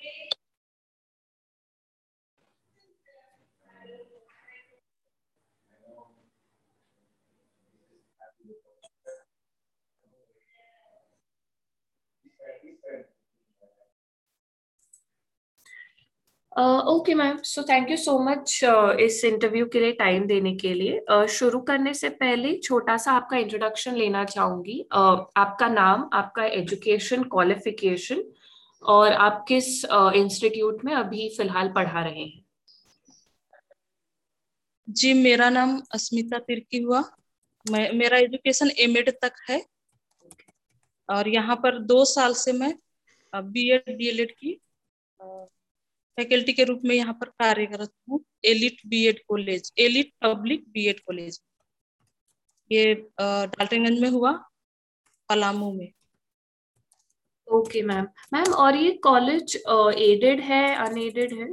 Okay ma'am, so thank you so much इस interview के लिए टाइम देने के लिए। शुरू करने से पहले छोटा सा आपका इंट्रोडक्शन लेना चाहूंगी। आपका नाम, आपका एजुकेशन क्वालिफिकेशन, और आप किस इंस्टीट्यूट में अभी फिलहाल पढ़ा रहे हैं। जी, मेरा नाम अस्मिता तिर्की हुआ। मेरा एजुकेशन एमएड तक है और यहाँ पर 2 साल से मैं बीएड डीएलएड की फैकल्टी के रूप में यहाँ पर कार्यरत हूँ। Elite BEd college, Elite public BEd college, ये डाल्टनगंज में हुआ, पलामू में। Okay ma'am. मैम, और ये कॉलेज एडेड है, अनएडेड है?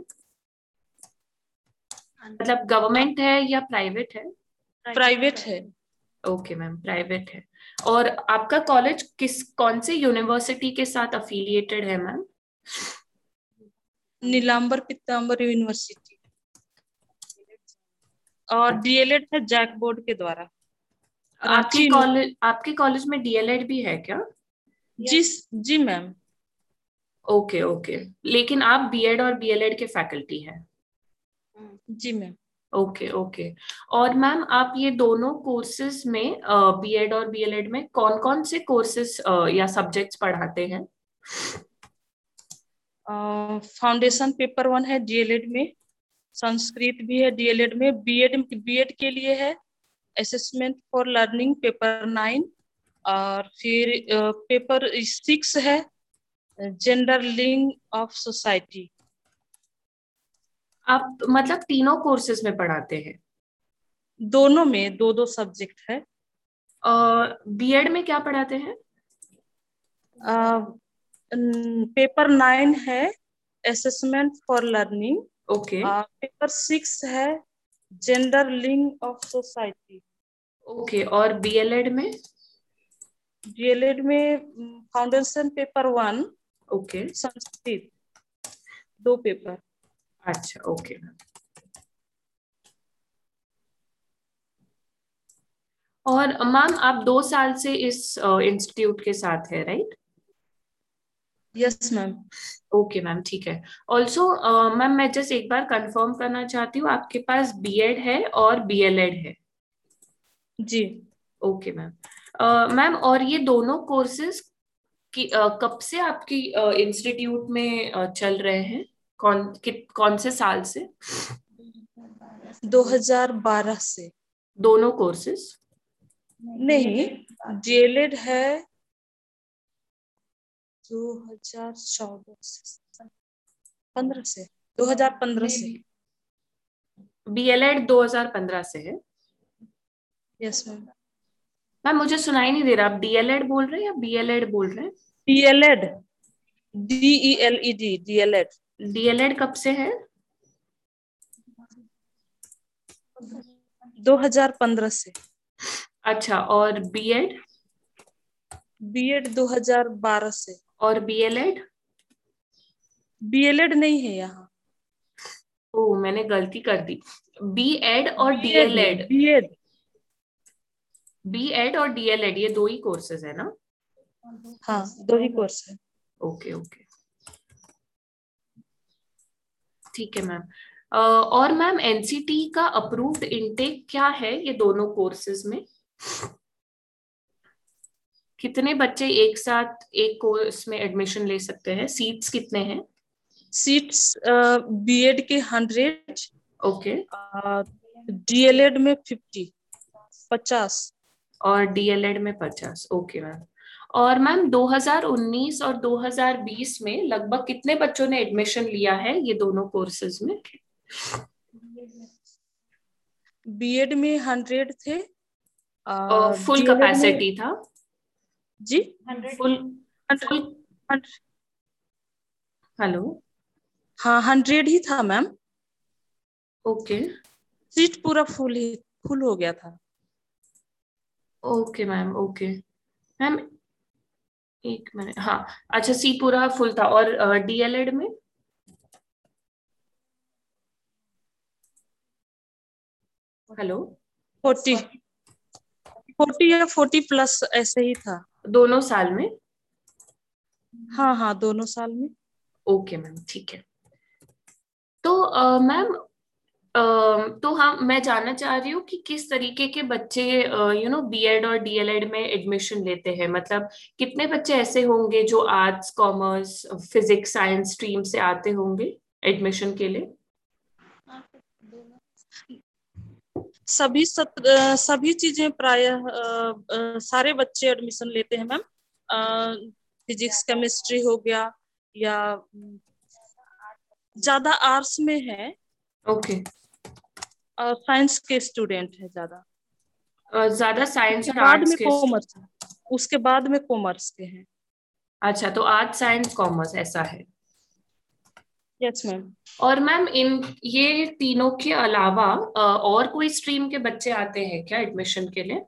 मतलब गवर्नमेंट है या प्राइवेट है? प्राइवेट है। ओके मैम, प्राइवेट है। और आपका कॉलेज कौन से यूनिवर्सिटी के साथ अफिलिएटेड है मैम? नीलांबर पीतांबर यूनिवर्सिटी। और डीएलएड है जैक बोर्ड के द्वारा, रांची। आपके कॉलेज में डीएलएड भी है क्या? जी, जी मैम। Okay okay. लेकिन आप बीएड और बीएलएड के फैकल्टी हैं? जी मैम। Okay okay. और मैम, आप ये दोनों कोर्सेज में, बीएड और बीएलएड में कौन कौन से कोर्सेज या सब्जेक्ट्स पढ़ाते हैं? फाउंडेशन पेपर 1 है डीएलएड में, संस्कृत भी है डीएलएड में। बीएड बीएड के लिए है असेसमेंट फॉर लर्निंग पेपर 9, और फिर पेपर 6 है जेंडर लिंग ऑफ सोसाइटी। आप मतलब तीनों कोर्सेज में पढ़ाते हैं? दोनों में दो दो सब्जेक्ट है। बीएड में क्या पढ़ाते हैं? पेपर 9 है assessment for learning, okay paper 6 है जेंडर लिंग ऑफ सोसाइटी। ओके। और बीएलएड में? डीएलएड में foundation paper 1, okay. Sanskrit, 2 paper. अच्छा, ओके मैम। और मैम, आप 2 साल से इस इंस्टीट्यूट के साथ है, right? Yes ma'am. Okay ma'am, ठीक है। ऑल्सो मैम, मैं जस्ट एक बार कंफर्म करना चाहती हूँ, आपके पास बीएड है और बीएलएड है? जी। Okay ma'am. मैम, और ये दोनों कोर्सेज कब से आपकी इंस्टीट्यूट में चल रहे हैं? कौन से साल से? 2012 से। दोनों कोर्सेज? नहीं, डीएलएड है 2014 से, 15 से, 2015 से। बीएलएड 2015 से है? Yes ma'am. मैम, मुझे सुनाई नहीं दे रहा, आप डीएलएड बोल रहे हैं या बीएलएड बोल रहे हैं? DElEd, डीईएलईडी, DElEd. डीएलएड कब से है? 2015 से। अच्छा, और बीएड? बीएड 2012 से। और बीएलएड? बीएलएड नहीं है यहाँ। ओ, मैंने गलती कर दी। बीएड और बीएड, डीएलएड। बीएड। बीएड और डीएलएड ये दो ही कोर्सेज है ना? हाँ, 2 ही कोर्स है। ओके ओके, ठीक है मैम। और मैम, एनसीटी का अप्रूव्ड इनटेक क्या है ये दोनों कोर्सेज में? कितने बच्चे एक साथ एक कोर्स में एडमिशन ले सकते हैं? सीट्स कितने हैं? सीट्स बीएड के 100, ओके। डीएलएड में 50। और डीएलएड में 50। Okay ma'am. और मैम, 2019 और 2020 में लगभग कितने बच्चों ने एडमिशन लिया है ये दोनों कोर्सेज में? बीएड में 100 थे, फुल डीएलएड में। कैपेसिटी था? जी, फुल 100, फुल। हेलो? हाँ 100 ही था मैम। ओके सीट पूरा फुल हो गया था। ओके मैम, ओके मैम, एक मिनट। हाँ, अच्छा, सी पूरा फुल था। और डीएलएड में? हेलो। 40 40 या 40+ ऐसे ही था। दोनों साल में? हाँ हाँ, दोनों साल में। ओके मैम, ठीक है। तो मैम, तो हम मैं जानना चाह रही हूँ कि किस तरीके के बच्चे बीएड और डीएलएड में एडमिशन लेते हैं। मतलब कितने बच्चे ऐसे होंगे जो arts, commerce, physics, science stream से आते होंगे एडमिशन के लिए? सभी चीजें प्रायः सारे बच्चे एडमिशन लेते हैं मैम। फिजिक्स केमिस्ट्री हो गया, या ज्यादा आर्ट्स में है, ओके। और साइंस के स्टूडेंट है ज्यादा। ज्यादा साइंस उसके और बाद आर्ट्स में के कॉमर्स है, उसके बाद में कॉमर्स के हैं। अच्छा, तो आर्ट्स, साइंस, कॉमर्स ऐसा है। Yes ma'am. और मैम, इन ये तीनों के अलावा और कोई स्ट्रीम के बच्चे आते हैं क्या एडमिशन के लिए?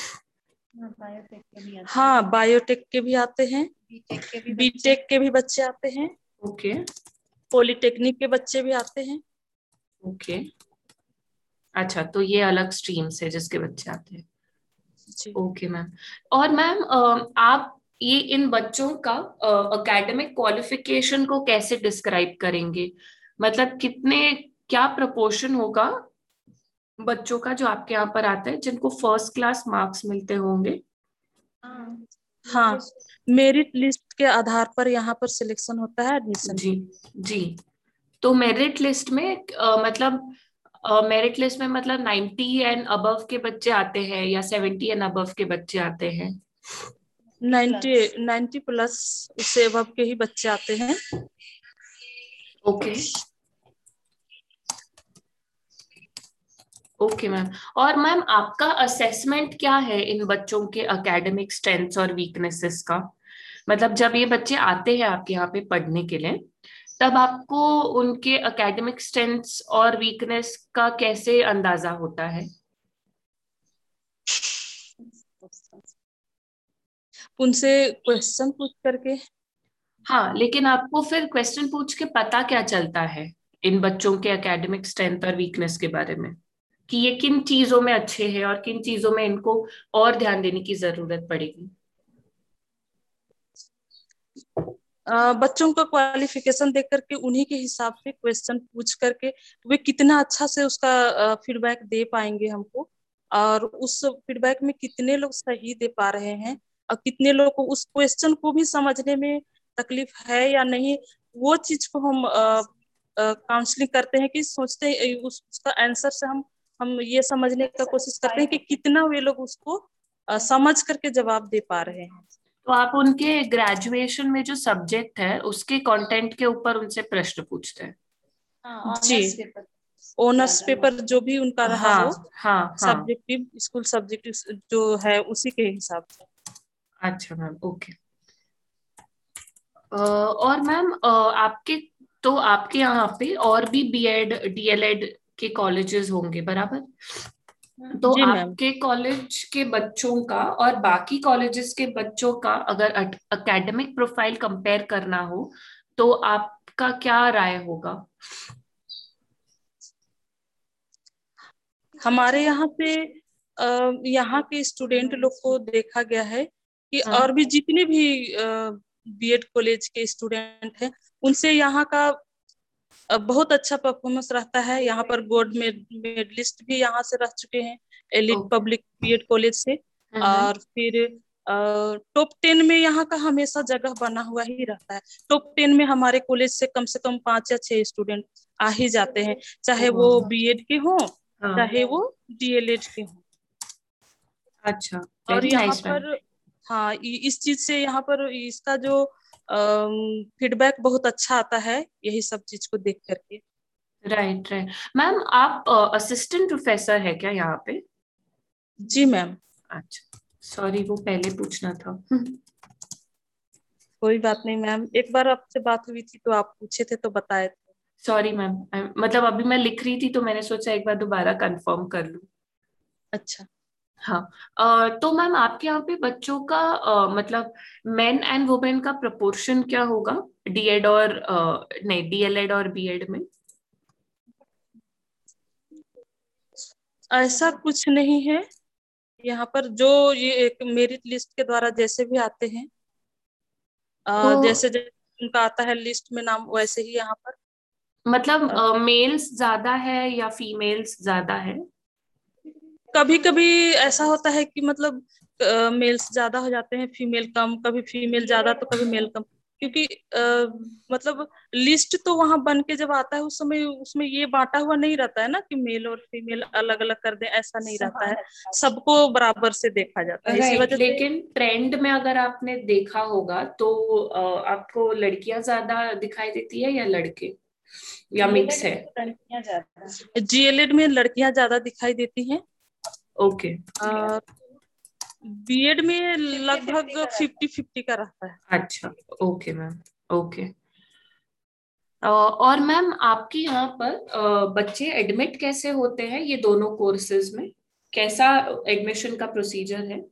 हाँ, बायोटेक के भी आते हैं, बीटेक के भी बच्चे आते हैं, ओके। पॉलिटेक्निक के बच्चे भी आते हैं। ओके। अच्छा, तो ये अलग स्ट्रीम से जिसके बच्चे आते हैं। जी। Okay ma'am. और मैम, आप ये इन बच्चों का एकेडमिक क्वालिफिकेशन को कैसे डिस्क्राइब करेंगे? मतलब कितने, क्या प्रपोर्शन होगा बच्चों का जो आपके यहाँ पर आता है जिनको फर्स्ट क्लास मार्क्स मिलते होंगे? हाँ, मेरिट लिस्ट के आधार पर यहाँ पर सिलेक्शन होता है एडमिशन जी। के लिए। जी। तो मेरिट लिस्ट में मतलब मेरिट लिस्ट में मतलब 90 एंड अबव के बच्चे आते हैं या 70 एंड अबव के बच्चे आते हैं? 90+ उससे अबव के ही बच्चे आते हैं। ओके। Okay ma'am. और मैम, आपका असेसमेंट क्या है इन बच्चों के एकेडमिक स्ट्रेंथ्स और वीकनेसेस का? मतलब जब ये बच्चे आते हैं आपके यहाँ पे पढ़ने के लिए, तब आपको उनके एकेडमिक स्ट्रेंथ्स और वीकनेस का कैसे अंदाजा होता है? उनसे क्वेश्चन पूछ करके। हाँ, लेकिन आपको फिर क्वेश्चन पूछ के पता क्या चलता है इन बच्चों के एकेडमिक स्ट्रेंथ और वीकनेस के बारे में, कि ये किन चीजों में अच्छे हैं और किन चीजों में इनको और ध्यान देने की जरूरत पड़ेगी? बच्चों का क्वालिफिकेशन देख करके उन्हीं के हिसाब से क्वेश्चन पूछ करके वे कितना अच्छा से उसका फीडबैक दे पाएंगे हमको, और उस फीडबैक में कितने लोग सही दे पा रहे हैं, और कितने लोग को उस क्वेश्चन को भी समझने में तकलीफ है या नहीं। वो चीज को हम काउंसलिंग करते हैं, कि सोचते हैं उसका आंसर से हम ये समझने का कोशिश करते हैं कि कितना वे लोग उसको समझ करके जवाब दे पा रहे हैं। तो आप उनके ग्रेजुएशन में जो सब्जेक्ट है उसके कंटेंट के ऊपर उनसे प्रश्न पूछते हैं? जी, ऑनर्स पेपर जो भी उनका रहा हो, हाँ हाँ हाँ। सब्जेक्टिव स्कूल सब्जेक्टिव जो है उसी के हिसाब से। अच्छा मैम, ओके। और मैम, आपके, तो आपके यहाँ पे और भी बीएड डीएलएड के कॉलेजेस होंगे, बराबर? तो जी मैम। आपके कॉलेज के बच्चों का और बाकी कॉलेजेस के बच्चों का अगर एकेडमिक प्रोफाइल कंपेयर करना हो, तो आपका क्या राय होगा? हमारे यहाँ पे यहाँ के स्टूडेंट लोग को देखा गया है कि और हाँ। भी जितने भी बीएड कॉलेज के स्टूडेंट हैं, उनसे यहाँ का बहुत अच्छा परफॉर्मेंस रहता है। यहाँ पर गोल्ड मेडलिस्ट भी यहाँ से रह चुके हैं, elite okay. Public BEd college से। हम्म। और फिर टॉप 10 में यहाँ का हमेशा जगह बना हुआ ही रहता है। टॉप 10 में हमारे कॉलेज से कम 5 या 6 स्टूडेंट आ ही जाते हैं, चाहे वो ओह, बीएड के हों, हाँ। चाहे वो डीएलएड के हों। अच्छा, और वेरी यहाँ नाइस मैम। पर, हाँ, इस चीज से यहाँ पर इसका जो फीडबैक बहुत अच्छा आता है, यही सब चीज को देख करके। Right right. मैम, आप असिस्टेंट प्रोफेसर है क्या यहाँ पे? जी मैम। अच्छा, सॉरी, वो पहले पूछना था। कोई बात नहीं मैम, एक बार आपसे बात हुई थी तो आप पूछे थे तो बताए थे। सॉरी मैम, मतलब अभी मैं लिख रही थी तो मैंने सोचा एक बार दोबारा कंफर्म कर लूं। अच्छा। हाँ। तो मैम, आपके यहाँ पे बच्चों का मतलब मेन एंड वुमेन का प्रपोर्शन क्या होगा डीएड और नहीं, डीएलएड और बीएड में? ऐसा कुछ नहीं है। यहाँ पर जो ये एक मेरिट लिस्ट के द्वारा जैसे भी आते हैं, तो जैसे जैसे उनका आता है लिस्ट में नाम, वैसे ही यहाँ पर मतलब अ, मेल्स ज्यादा है या फीमेल्स ज्यादा है? कभी कभी ऐसा होता है कि मतलब मेल्स ज्यादा हो जाते हैं, फीमेल कम, कभी फीमेल ज्यादा तो कभी मेल कम। क्योंकि मतलब लिस्ट तो वहां बन के जब आता है उस समय उसमें ये बांटा हुआ नहीं रहता है ना कि मेल और फीमेल अलग अलग कर दें, ऐसा नहीं रहता है। सबको बराबर से देखा जाता है, इसी राइट, वजह से। लेकिन ट्रेंड में अगर आपने देखा होगा तो आपको लड़कियां ज्यादा दिखाई देती है या लड़के, या मिक्स है? जीएलएड में लड़कियां ज्यादा दिखाई देती हैं। ओके। बीएड में लगभग 50-50 का रहता है। अच्छा। Okay ma'am. ओके। और मैम आपके यहाँ पर बच्चे एडमिट कैसे होते हैं ये दोनों कोर्सेज में? कैसा एडमिशन का प्रोसीजर है?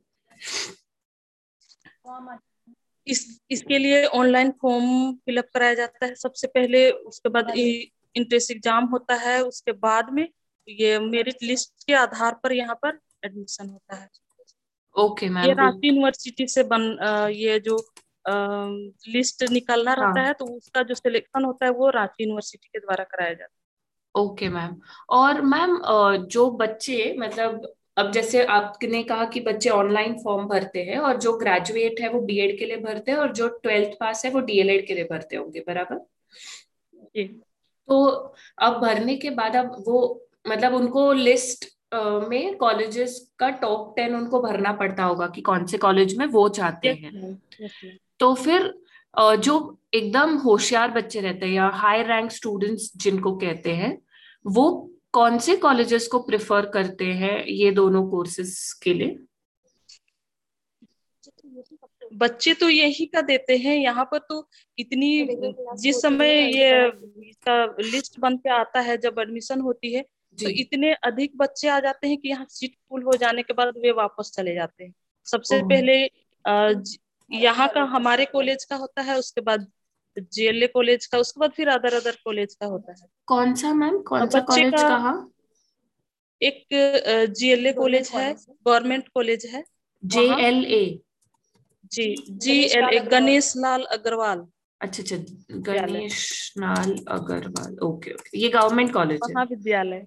इसके लिए ऑनलाइन फॉर्म फिलअप कराया जाता है सबसे पहले, उसके बाद इंट्रेंस एग्जाम होता है, उसके बाद में ये मेरिट लिस्ट के आधार पर यहाँ पर एडमिशन होता है। ओके ये मैम, रांची यूनिवर्सिटी से ये जो लिस्ट निकलना रहता हाँ। है, तो उसका जो सिलेक्शन होता है वो रांची यूनिवर्सिटी के द्वारा कराया जाता ओके मैम। और मैम जो बच्चे मतलब, अब जैसे आपने कहा कि बच्चे ऑनलाइन फॉर्म भरते हैं, और जो ग्रेजुएट है वो बीएड के लिए भरते हैं, और जो 12th पास है वो डीएलएड के लिए भरते होंगे, बराबर? है जी। तो अब भरने के बाद अब वो मतलब उनको लिस्ट में कॉलेजेस का टॉप 10 उनको भरना पड़ता होगा कि कौन से कॉलेज में वो चाहते यस हैं। Ma'am, yes ma'am. तो फिर जो एकदम होशियार बच्चे रहते हैं या हाई रैंक स्टूडेंट्स जिनको कहते हैं, वो कौन से कॉलेजेस को प्रिफर करते हैं ये दोनों कोर्सेज के लिए? बच्चे तो यही का देते हैं यहाँ पर तो। इतनी जिस समय ये इसका लिस्ट बन के आता है, जब एडमिशन होती है, तो जी। इतने अधिक बच्चे आ जाते हैं कि यहाँ सीट फुल हो जाने के बाद वे वापस चले जाते हैं। सबसे ओह। पहले यहाँ का हमारे कॉलेज का होता है, उसके बाद जेएलए कॉलेज का, उसके बाद फिर अदर अदर कॉलेज का होता है। कौन सा मैम, कौन अब सा बच्चे कॉलेज का कहा? एक जीएलए कॉलेज है, गवर्नमेंट कॉलेज है वहाँ। JLA? जी, जीएलए गणेश लाल अग्रवाल अच्छा अच्छा। विद्यालय, गणेश लाल अग्रवाल, ओके ओके, ये गवर्नमेंट कॉलेज है? महाविद्यालय।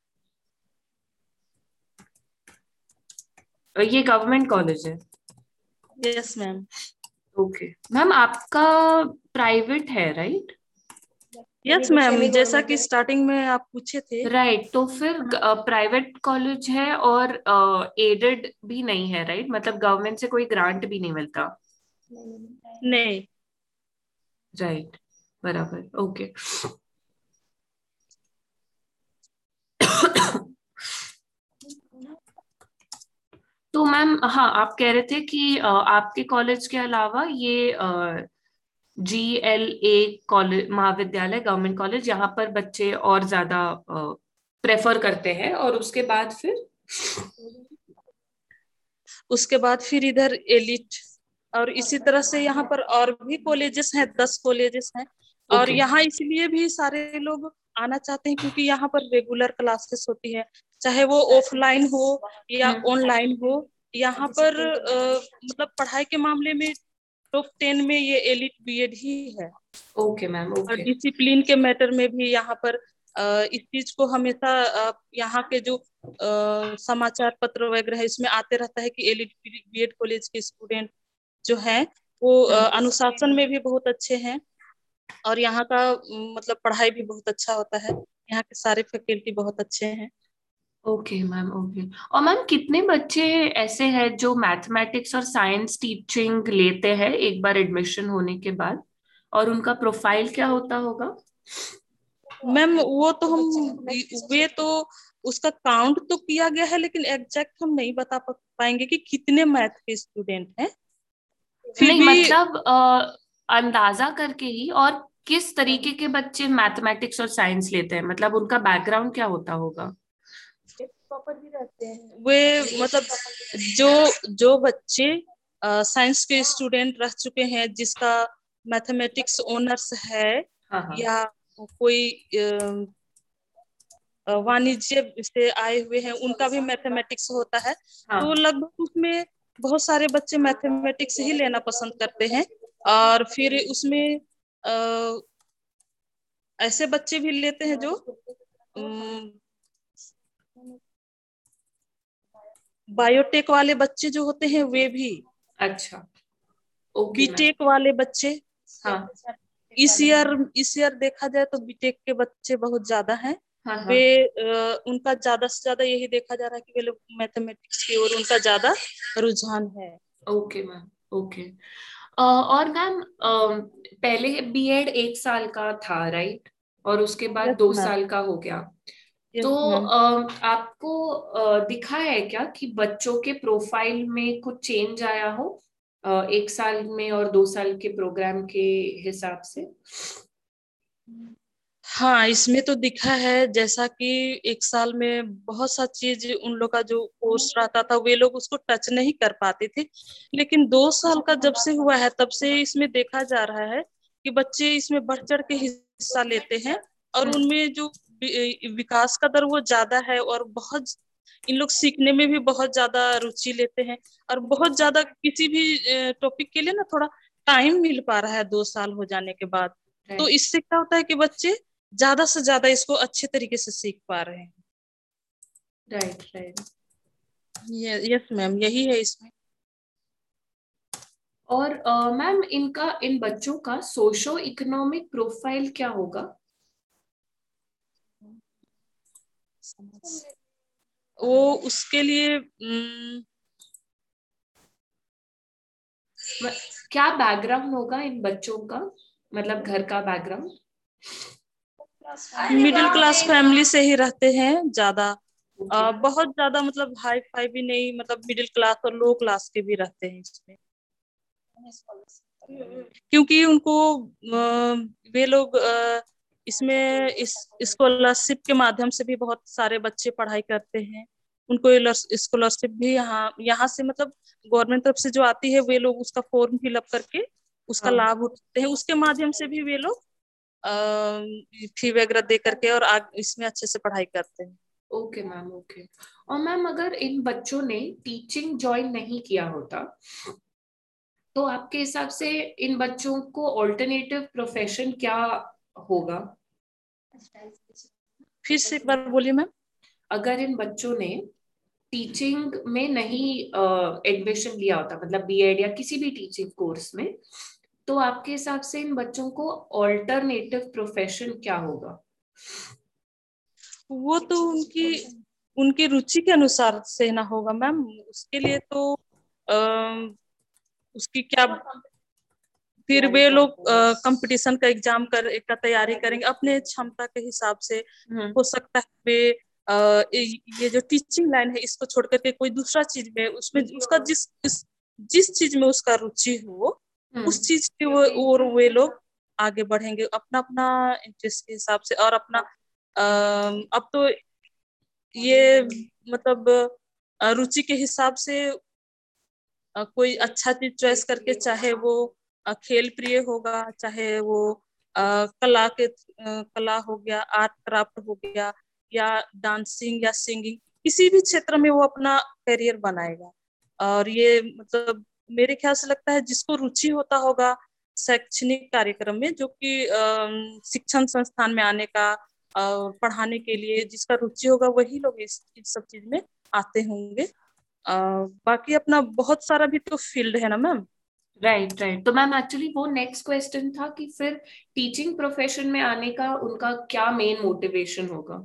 ये गवर्नमेंट कॉलेज है? Yes ma'am. ओके मैम, आपका प्राइवेट है राइट? यस मैम, जैसा कि स्टार्टिंग में आप पूछे थे। राइट, तो फिर प्राइवेट कॉलेज है और एडेड भी नहीं है राइट, मतलब गवर्नमेंट से कोई ग्रांट भी नहीं मिलता? नहीं। राइट, बराबर, ओके। तो मैम, हाँ, आप कह रहे थे कि आपके कॉलेज के अलावा ये GLA कॉलेज, महाविद्यालय, गवर्नमेंट कॉलेज, यहाँ पर बच्चे और ज्यादा प्रेफर करते हैं, और उसके बाद फिर? उसके बाद फिर इधर एलिट, और इसी तरह से यहाँ पर और भी कॉलेजेस हैं, 10 कॉलेजेस हैं। और ओके। यहाँ इसलिए भी सारे लोग आना चाहते हैं क्योंकि यहाँ पर रेगुलर क्लासेस होती है, चाहे वो ऑफलाइन हो या हम्म। ऑनलाइन हो। यहाँ पर मतलब पढ़ाई के मामले में टॉप 10 में ये एलिट बीएड ही है। ओके मैम, और ओके। डिसिप्लिन के मैटर में भी यहाँ पर इस चीज को हमेशा यहाँ के जो समाचार पत्र वगैरह है इसमें आते रहता है कि एलिट बीएड कॉलेज के स्टूडेंट जो हैं वो हम्म। अनुशासन में भी बहुत अच्छे हैं। और यहाँ का मतलब पढ़ाई भी बहुत अच्छा होता है, यहाँ के सारे फैकल्टी बहुत अच्छे हैं। Okay ma'am, okay. और मैम, कितने बच्चे ऐसे हैं जो मैथमेटिक्स और साइंस टीचिंग लेते हैं एक बार एडमिशन होने के बाद, और उनका प्रोफाइल क्या होता होगा? मैम वो तो हम वे तो उसका काउंट तो किया गया है, लेकिन एग्जैक्ट हम नहीं बता पाएंगे कि कितने मैथ के स्टूडेंट हैं। फिर नहीं, भी मतलब अंदाजा करके ही, और किस तरीके के बच्चे मैथमेटिक्स और साइंस लेते हैं, मतलब उनका बैकग्राउंड क्या होता होगा? वे मतलब जो जो बच्चे साइंस के स्टूडेंट रह चुके हैं, जिसका मैथमेटिक्स ऑनर्स है, हाँ हाँ। या कोई वाणिज्य से आए हुए हैं, उनका भी मैथमेटिक्स होता है। तो हाँ। लगभग उसमें बहुत सारे बच्चे मैथमेटिक्स ही लेना पसंद करते हैं। और फिर उसमें ऐसे बच्चे भी लेते हैं जो बायोटेक वाले बच्चे जो होते हैं वे भी, अच्छा। Okay ma'am. बीटेक वाले बच्चे। हाँ इस ईयर देखा जाए तो बीटेक के बच्चे बहुत ज्यादा हैं। हाँ वे हाँ। उनका ज्यादा से ज्यादा यही देखा जा रहा है कि वे लोग मैथमेटिक्स की ओर उनका ज्यादा रुझान है। Okay ma'am. ओके। और मैम पहले बीएड 1 साल का था राइट, और उसके बाद यस 2 साल मैम। का हो गया। तो यस मैम। आपको दिखा है क्या कि बच्चों के प्रोफाइल में कुछ चेंज आया हो 1 साल में और 2 साल के प्रोग्राम के हिसाब से? हाँ, इसमें तो दिखा है जैसा कि 1 साल में बहुत सा चीज उन लोग का जो कोर्स रहता था वे लोग उसको टच नहीं कर पाते थे। लेकिन 2 साल का जब से हुआ है तब से इसमें देखा जा रहा है कि बच्चे इसमें बढ़ चढ़ के हिस्सा लेते हैं। और हम्म। उनमें जो विकास का दर वो ज्यादा है, और बहुत इन लोग सीखने में भी बहुत ज्यादा रुचि लेते हैं। और बहुत ज्यादा किसी भी टॉपिक के लिए ना थोड़ा टाइम मिल पा रहा है 2 साल हो जाने के बाद। तो राइट इससे क्या होता है कि बच्चे ज्यादा से ज्यादा इसको अच्छे तरीके से सीख पा रहे हैं। Right right. यस मैम, यही है इसमें। और मैम इनका, इन बच्चों का सोशो इकोनॉमिक प्रोफाइल क्या होगा? वो उसके लिए म- क्या बैकग्राउंड होगा इन बच्चों का, मतलब घर का बैकग्राउंड? मिडिल क्लास फैमिली से ही रहते हैं ज्यादा। ओके। बहुत ज्यादा मतलब हाई फाई भी नहीं, मतलब मिडिल क्लास और लो क्लास के भी रहते हैं इसमें। क्योंकि उनको वे लोग इसमें इस स्कॉलरशिप के माध्यम से भी बहुत सारे बच्चे पढ़ाई करते हैं। उनको स्कॉलरशिप भी यहाँ यहाँ से मतलब गवर्नमेंट तरफ से जो आती है, वे लोग उसका फॉर्म फिलअप करके उसका हाँ। लाभ उठाते हैं। उसके माध्यम से भी वे लोग फी वगैरह दे करके और इसमें अच्छे से पढ़ाई करते हैं। Okay ma'am. ओके। और मैम अगर इन बच्चों ने टीचिंग ज्वाइन नहीं किया होता, तो आपके हिसाब से इन बच्चों को ऑल्टरनेटिव प्रोफेशन क्या होगा? फिर से एक बार बोलिए मैम। अगर इन बच्चों ने टीचिंग में नहीं एडमिशन लिया होता, मतलब बीएड या किसी भी टीचिंग कोर्स में, तो आपके हिसाब से इन बच्चों को ऑल्टरनेटिव प्रोफेशन क्या होगा? वो तो उनकी उनकी रुचि के अनुसार से ना होगा मैम। उसके लिए तो उसकी क्या, फिर वे लोग कंपटीशन का एग्जाम का तैयारी करेंगे अपने क्षमता के हिसाब से। हम्म। हो सकता है वे ये जो टीचिंग लाइन है इसको छोड़ करके कोई दूसरा चीज में, उसमें उसका जिस चीज में उसका रुचि हो उस हम्म। चीज के वो और वे लोग आगे बढ़ेंगे अपना अपना इंटरेस्ट के हिसाब से। और अपना अब तो ये मतलब रुचि के हिसाब से कोई अच्छा चीज चॉइस करके, चाहे वो खेल प्रिय होगा, चाहे वो कला हो गया, आर्ट क्राफ्ट हो गया, या डांसिंग या सिंगिंग, किसी भी क्षेत्र में वो अपना करियर बनाएगा। और ये मतलब मेरे ख्याल से लगता है जिसको रुचि होता होगा शैक्षणिक कार्यक्रम में, जो कि शिक्षण संस्थान में आने का पढ़ाने के लिए जिसका रुचि होगा वही लोग इस सब चीज में आते होंगे। बाकी अपना बहुत सारा भी तो फील्ड है ना मैम। Right right. तो मैम एक्चुअली वो नेक्स्ट क्वेश्चन था कि फिर टीचिंग प्रोफेशन में आने का उनका क्या मेन मोटिवेशन होगा?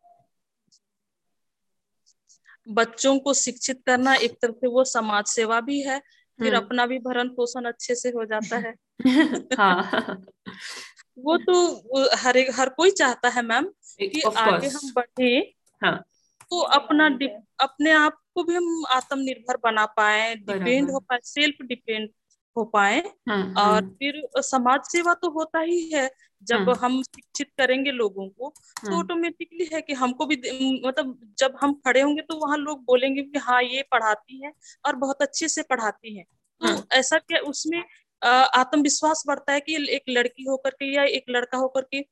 बच्चों को शिक्षित करना एक तरफ से वो समाज सेवा भी है, फिर हम्म। अपना भी भरण पोषण अच्छे से हो जाता है। हाँ। वो तो हर कोई चाहता है मैम कि ऑफ आगे कोर्स। हम बढ़े, हाँ। तो अपने आप को भी हम आत्मनिर्भर बना पाए, डिपेंड बराबर। हो पाए, सेल्फ डिपेंड हो पाए। और हम्म। फिर समाज सेवा तो होता ही है। जब हम्म। हम शिक्षित करेंगे लोगों को तो हम्म। ऑटोमेटिकली है कि हमको भी मतलब जब हम खड़े होंगे तो वहां लोग बोलेंगे कि हाँ ये पढ़ाती है और बहुत अच्छे से पढ़ाती है। हम्म। तो ऐसा क्या उसमें आत्मविश्वास बढ़ता है कि एक लड़की होकर के या एक लड़का होकर के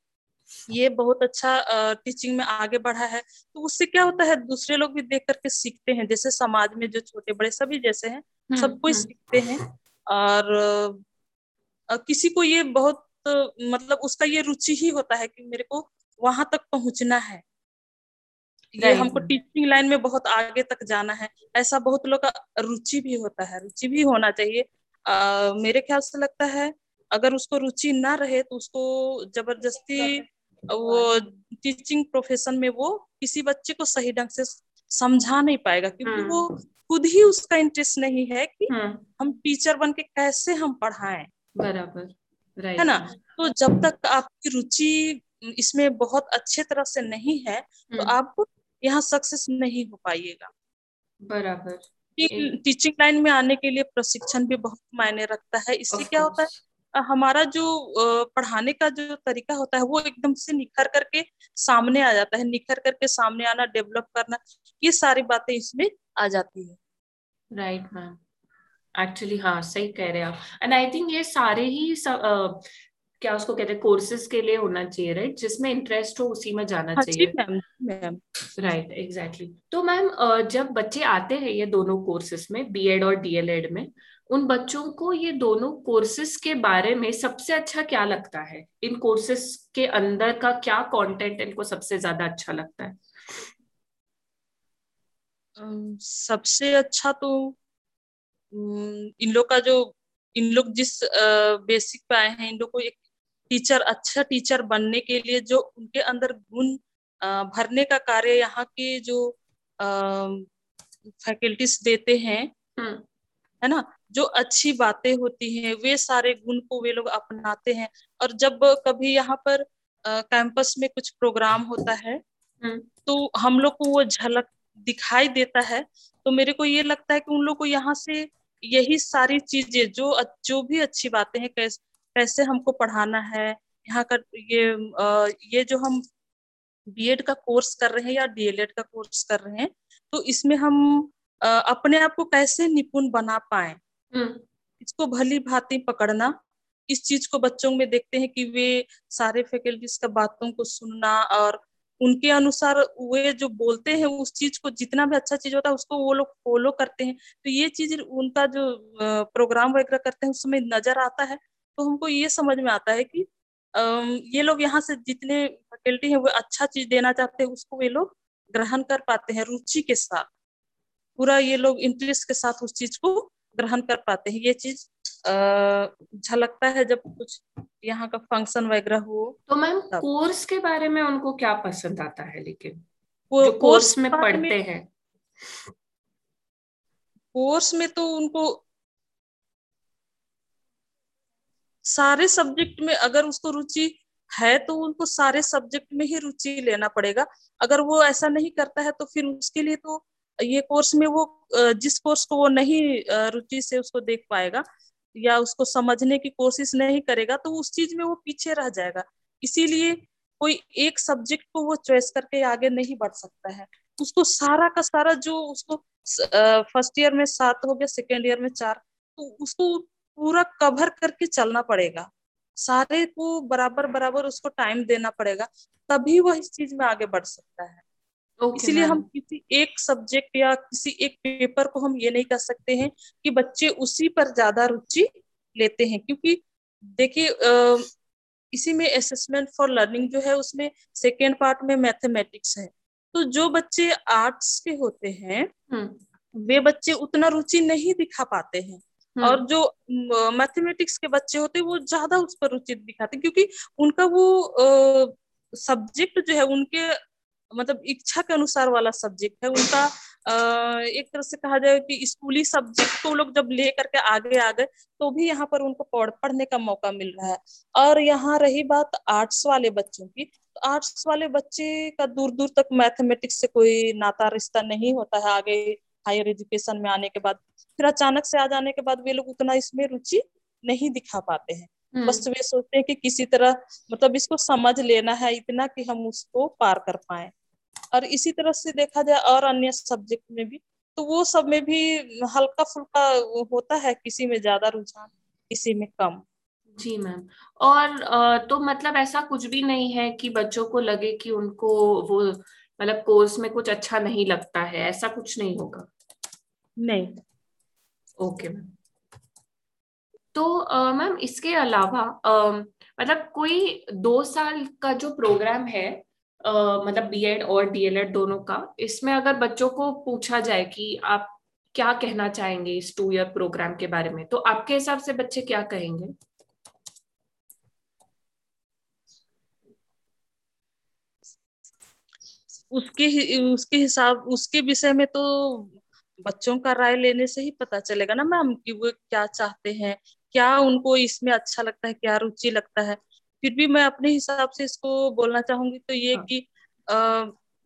ये बहुत अच्छा टीचिंग में आगे बढ़ा है। तो उससे क्या होता है, दूसरे लोग भी देख करके सीखते हैं, जैसे समाज में जो छोटे बड़े सभी जैसे हैं, सब कोई सीखते हैं। और किसी को ये बहुत मतलब उसका ये रुचि ही होता है कि मेरे को वहां तक पहुंचना है, ये राइट हमको टीचिंग लाइन में बहुत आगे तक जाना है। ऐसा बहुत लोग का रुचि भी होता है, रुचि भी होना चाहिए। मेरे ख्याल से लगता है अगर उसको रुचि ना रहे तो उसको जबरदस्ती वो टीचिंग प्रोफेशन में वो किसी बच्चे को सही ढंग से समझा नहीं पाएगा, क्योंकि वो हम्म खुद ही उसका इंटरेस्ट नहीं है कि हम्म हम टीचर बन के कैसे हम पढ़ाएं, बराबर। है ना। राइट। तो जब तक आपकी रुचि इसमें बहुत अच्छे तरह से नहीं है तो हम्म। आप यहाँ सक्सेस नहीं हो पाइएगा। बराबर। एक। टीचिंग लाइन में आने के लिए प्रशिक्षण भी बहुत मायने रखता है। इससे ऑफ क्या होता है, कोर्स। हमारा जो पढ़ाने का जो तरीका होता है वो एकदम से निखर करके सामने आ जाता है, निखर करके सामने आना, डेवलप करना, ये सारी बातें इसमें आ जाती है। Right ma'am. एक्चुअली हाँ, सही कह रहे हैं आप। एंड आई थिंक ये सारे ही क्या उसको कहते हैं, कोर्सेज के लिए होना चाहिए, राइट? जिसमें इंटरेस्ट हो उसी में जाना हाँ जी चाहिए। Ma'am, ma'am. Right, exactly. तो मैम, जब बच्चे आते हैं ये दोनों कोर्सेज में, बीएड और डीएलएड में, उन बच्चों को ये दोनों कोर्सेज के बारे में सबसे अच्छा क्या लगता है? इन कोर्सेज के अंदर का क्या कंटेंट इनको सबसे ज्यादा अच्छा लगता है? सबसे अच्छा तो इन लोग का जो इन लोग जिस बेसिक पे आए हैं, इन लोग को एक टीचर, अच्छा टीचर बनने के लिए जो उनके अंदर गुण भरने का कार्य यहाँ के जो फैकल्टीज देते हैं, हम्म है ना, जो अच्छी बातें होती हैं वे सारे गुण को वे लोग अपनाते हैं। और जब कभी यहाँ पर कैंपस में कुछ प्रोग्राम होता है हम्म तो हम लोग को वो झलक दिखाई देता है। तो मेरे को ये लगता है कि उन लोग को यहाँ से यही सारी चीजें, जो जो भी अच्छी बातें हैं, कैसे हमको पढ़ाना है, यहाँ का ये जो हम बीएड का कोर्स कर रहे हैं या डीएलएड का कोर्स कर रहे हैं, तो इसमें हम अपने आप को कैसे निपुण बना पाए, हम्म इसको भली भांति पकड़ना, इस चीज को बच्चों में देखते हैं कि वे सारे फैकल्टीज का बातों को सुनना और उनके अनुसार वे जो बोलते हैं उस चीज को, जितना भी अच्छा चीज होता है उसको वो लोग फॉलो करते हैं। तो ये चीज उनका जो प्रोग्राम वगैरह करते हैं उसमें नजर आता है। तो हमको ये समझ में आता है कि ये लोग यहाँ से जितने फैकल्टी है वो अच्छा चीज देना चाहते हैं, उसको वे लोग ग्रहण कर पाते हैं रुचि के साथ, पूरा ये लोग इंटरेस्ट के साथ उस चीज को ग्रहण कर पाते हैं। ये चीज झलकता है जब कुछ यहाँ का फंक्शन वगैरह हो तो मैम, तब। कोर्स के बारे में उनको क्या पसंद आता है, लेकिन वो जो कोर्स कोर्स के में बारे में, पढ़ते हैं? कोर्स में तो उनको सारे सब्जेक्ट में अगर उसको रुचि है तो उनको सारे सब्जेक्ट में ही रुचि लेना पड़ेगा। अगर वो ऐसा नहीं करता है तो फिर उसके लिए तो ये कोर्स में वो जिस कोर्स को वो नहीं रुचि से उसको देख पाएगा या उसको समझने की कोशिश नहीं करेगा तो उस चीज में वो पीछे रह जाएगा। इसीलिए कोई एक सब्जेक्ट को वो चॉइस करके आगे नहीं बढ़ सकता है। उसको सारा का सारा जो उसको फर्स्ट ईयर में 7 हो गया, सेकेंड ईयर में 4, तो उसको पूरा कवर करके चलना पड़ेगा, सारे को बराबर बराबर उसको टाइम देना पड़ेगा, तभी वह इस चीज में आगे बढ़ सकता है। ओके इसीलिए हम मैम। किसी एक सब्जेक्ट या किसी एक पेपर को हम ये नहीं कह सकते हैं कि बच्चे उसी पर ज्यादा रुचि लेते हैं, क्योंकि देखिए इसी में असेसमेंट फॉर लर्निंग जो है उसमें सेकेंड पार्ट में मैथमेटिक्स है। तो जो बच्चे आर्ट्स के होते हैं हम्म वे बच्चे उतना रुचि नहीं दिखा पाते हैं, और हम्म जो मैथमेटिक्स के बच्चे होते हैं वो ज्यादा उस पर रुचि दिखाते हैं, क्योंकि उनका वो सब्जेक्ट जो है उनके मतलब इच्छा के अनुसार वाला सब्जेक्ट है उनका। एक तरह से कहा जाए कि स्कूली सब्जेक्ट को लोग जब ले करके आगे आ गए तो भी यहाँ पर उनको पढ़ने का मौका मिल रहा है। और यहाँ रही बात आर्ट्स वाले बच्चों की, तो आर्ट्स वाले बच्चे का दूर दूर तक मैथमेटिक्स से कोई नाता रिश्ता नहीं होता है। आगे हायर एजुकेशन में आने के बाद फिर अचानक से आ जाने के बाद वे लोग उतना इसमें रुचि नहीं दिखा पाते हैं। बस हम्म वे सोचते हैं कि किसी तरह मतलब इसको समझ लेना है इतना कि हम उसको पार कर पाए। और इसी तरह से देखा जाए और अन्य सब्जेक्ट में भी, तो वो सब में भी हल्का फुल्का होता है, किसी में ज्यादा रुझान किसी में कम। जी मैम। और तो मतलब ऐसा कुछ भी नहीं है कि बच्चों को लगे कि उनको वो मतलब कोर्स में कुछ अच्छा नहीं लगता है, ऐसा कुछ नहीं होगा? नहीं। Okay ma'am. तो मैम इसके अलावा मतलब कोई 2 साल का जो प्रोग्राम है, मतलब बीएड और डीएलएड दोनों का, इसमें अगर बच्चों को पूछा जाए कि आप क्या कहना चाहेंगे इस 2 ईयर प्रोग्राम के बारे में, तो आपके हिसाब से बच्चे क्या कहेंगे? उसके हिसाब उसके विषय में तो बच्चों का राय लेने से ही पता चलेगा ना मैम, कि वो क्या चाहते हैं, क्या उनको इसमें अच्छा लगता है, क्या रुचि लगता है। फिर भी मैं अपने हिसाब से इसको बोलना चाहूंगी तो ये हाँ। कि आ,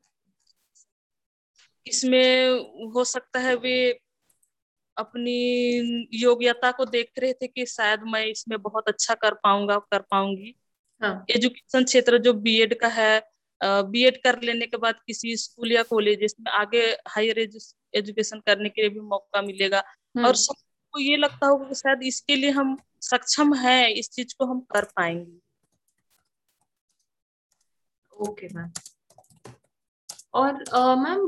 इसमें हो सकता है वे अपनी योग्यता को देख रहे थे कि शायद मैं इसमें बहुत अच्छा कर पाऊंगा, कर पाऊंगी। हाँ। एजुकेशन क्षेत्र जो बीएड का है, बीएड कर लेने के बाद किसी स्कूल या कॉलेज में आगे हायर एजुकेशन करने के लिए भी मौका मिलेगा। और हम्म। सबको ये लगता होगा कि शायद इसके लिए हम सक्षम हैं, इस चीज को हम कर पाएंगे। Okay ma'am. और मैम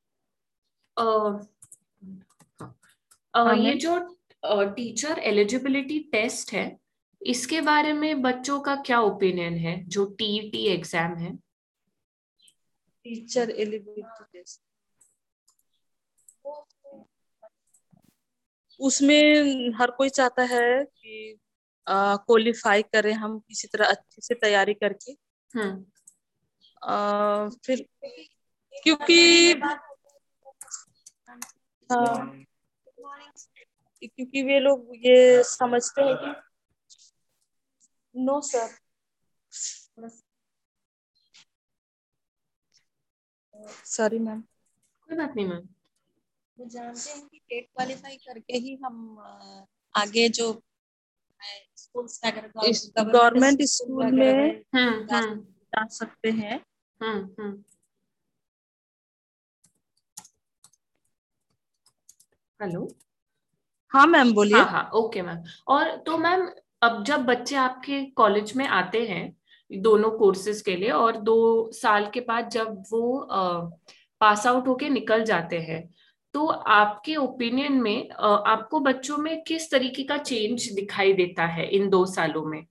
हाँ ये मैम। जो टीचर एलिजिबिलिटी टेस्ट है, इसके बारे में बच्चों का क्या ओपिनियन है, जो टीईटी एग्जाम है? टीचर एलिजिबिलिटी टेस्ट, उसमें हर कोई चाहता है कि क्वालिफाई करें हम किसी तरह अच्छे से तैयारी करके। हम्म। फिर क्योंकि हाँ, क्योंकि वे लोग ये समझते हैं कि नो सर, सॉरी मैम। कोई बात नहीं मैम। वो जानते हैं कि टेट क्वालिफाई करके ही हम आगे जो स्कूल्स अगर गवर्नमेंट स्कूल में हम्म। जा सकते हैं। हम्म। हेलो। हाँ मैम बोलिए। हाँ हाँ, ओके मैम। और तो मैम, अब जब बच्चे आपके कॉलेज में आते हैं दोनों कोर्सेज के लिए, और 2 साल के बाद जब वो पास आउट होके निकल जाते हैं, तो आपके ओपिनियन में आपको बच्चों में किस तरीके का चेंज दिखाई देता है इन 2 सालों में?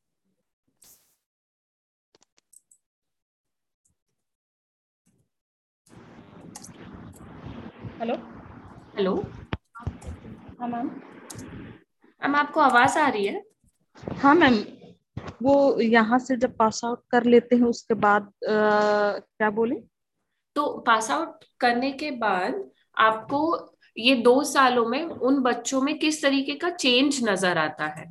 हेलो। हेलो। हाँ मैम। मैम आपको आवाज आ रही है? हाँ मैम, वो यहाँ से जब पास आउट कर लेते हैं उसके बाद क्या बोले। तो पास आउट करने के बाद आपको ये 2 सालों में उन बच्चों में किस तरीके का चेंज नजर आता है?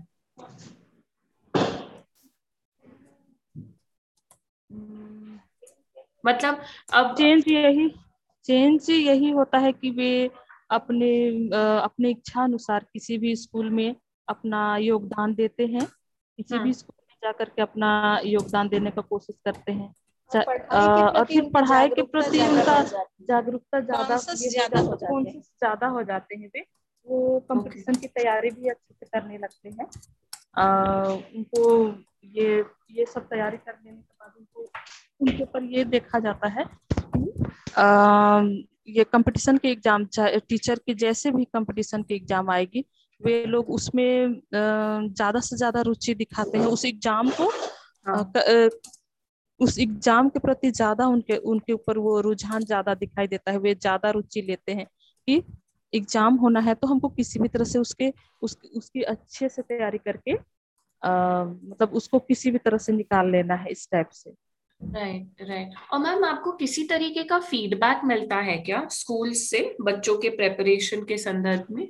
मतलब अब। चेंज यही होता है कि वे अपने अपने इच्छा अनुसार किसी भी स्कूल में अपना योगदान देते हैं, किसी भी हम्म। स्कूल में जाकर के अपना योगदान देने का कोशिश करते हैं। और पढ़ाई के फिर प्रति पढ़ाई के उनकी प्रति जागरूकता उनका ज्यादा हो जाती है, जागरूकता ज्यादा कॉन्शस ये हो ज्यादा जाता, हो जाते हैं। कॉन्शियस ज्यादा हो जाते हैं वे। वो ओके। कंपटीशन की तैयारी भी अच्छे से करने लगते हैं। उनको ये सब तैयारी कर लेने के बाद उनको उनके ऊपर ये देखा जाता है कि ये कंपटीशन के एग्जाम, चाहे टीचर के जैसे भी कंपटीशन के एग्जाम आएगी, वे लोग उसमें ज्यादा से ज्यादा रुचि दिखाते हैं उस एग्जाम को। अ, हाँ। क- अ, उस एग्जाम के प्रति ज्यादा उनके उनके ऊपर वो रुझान ज्यादा दिखाई देता है, वे ज्यादा रुचि लेते हैं कि एग्जाम होना है तो हमको किसी भी तरह से उसकी अच्छे से तैयारी करके मतलब उसको किसी भी तरह से निकाल लेना है, इस टाइप से। Right right. और मैम आपको किसी तरीके का फीडबैक मिलता है क्या स्कूल से बच्चों के प्रेपरेशन के संदर्भ में?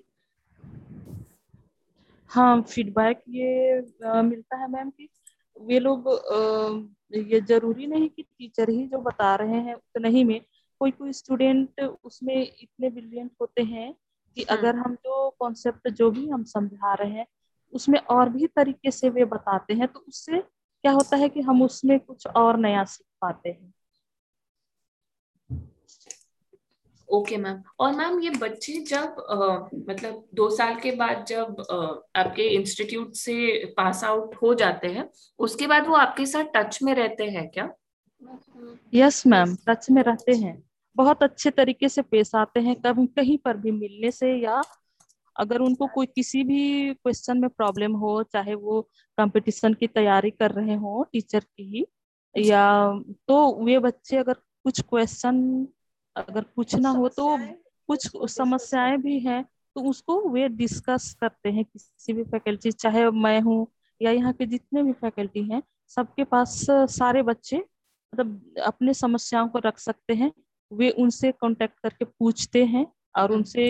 हाँ, फीडबैक ये मिलता है मैम कि वे लोग ये जरूरी नहीं कि टीचर ही जो बता रहे हैं उतना ही में, कोई कोई स्टूडेंट उसमें इतने ब्रिलियंट होते हैं कि हम्म। अगर हम जो कॉन्सेप्ट जो भी हम समझा रहे हैं उसमें और भी तरीके से वे बताते हैं, तो उससे क्या होता है कि हम उसमें कुछ और नया सीख पाते हैं। Okay ma'am. और मैम ये बच्चे जब मतलब 2 साल के बाद जब आपके इंस्टीट्यूट से पास आउट हो जाते हैं, उसके बाद वो आपके साथ टच में रहते हैं क्या? यस मैम, टच में रहते हैं, बहुत अच्छे तरीके से पेश आते हैं, कभी कहीं पर भी मिलने से, या अगर उनको कोई किसी भी क्वेश्चन में प्रॉब्लम हो, चाहे वो कंपटीशन की तैयारी कर रहे हो टीचर की ही, जी। या तो वे बच्चे अगर कुछ क्वेश्चन अगर पूछना हो तो कुछ समस्याएं भी हैं तो उसको वे डिस्कस करते हैं किसी भी फैकल्टी, चाहे मैं हूँ या यहाँ के जितने भी फैकल्टी हैं, सबके पास सारे बच्चे मतलब अपने समस्याओं को रख सकते हैं। वे उनसे कांटेक्ट करके पूछते हैं और उनसे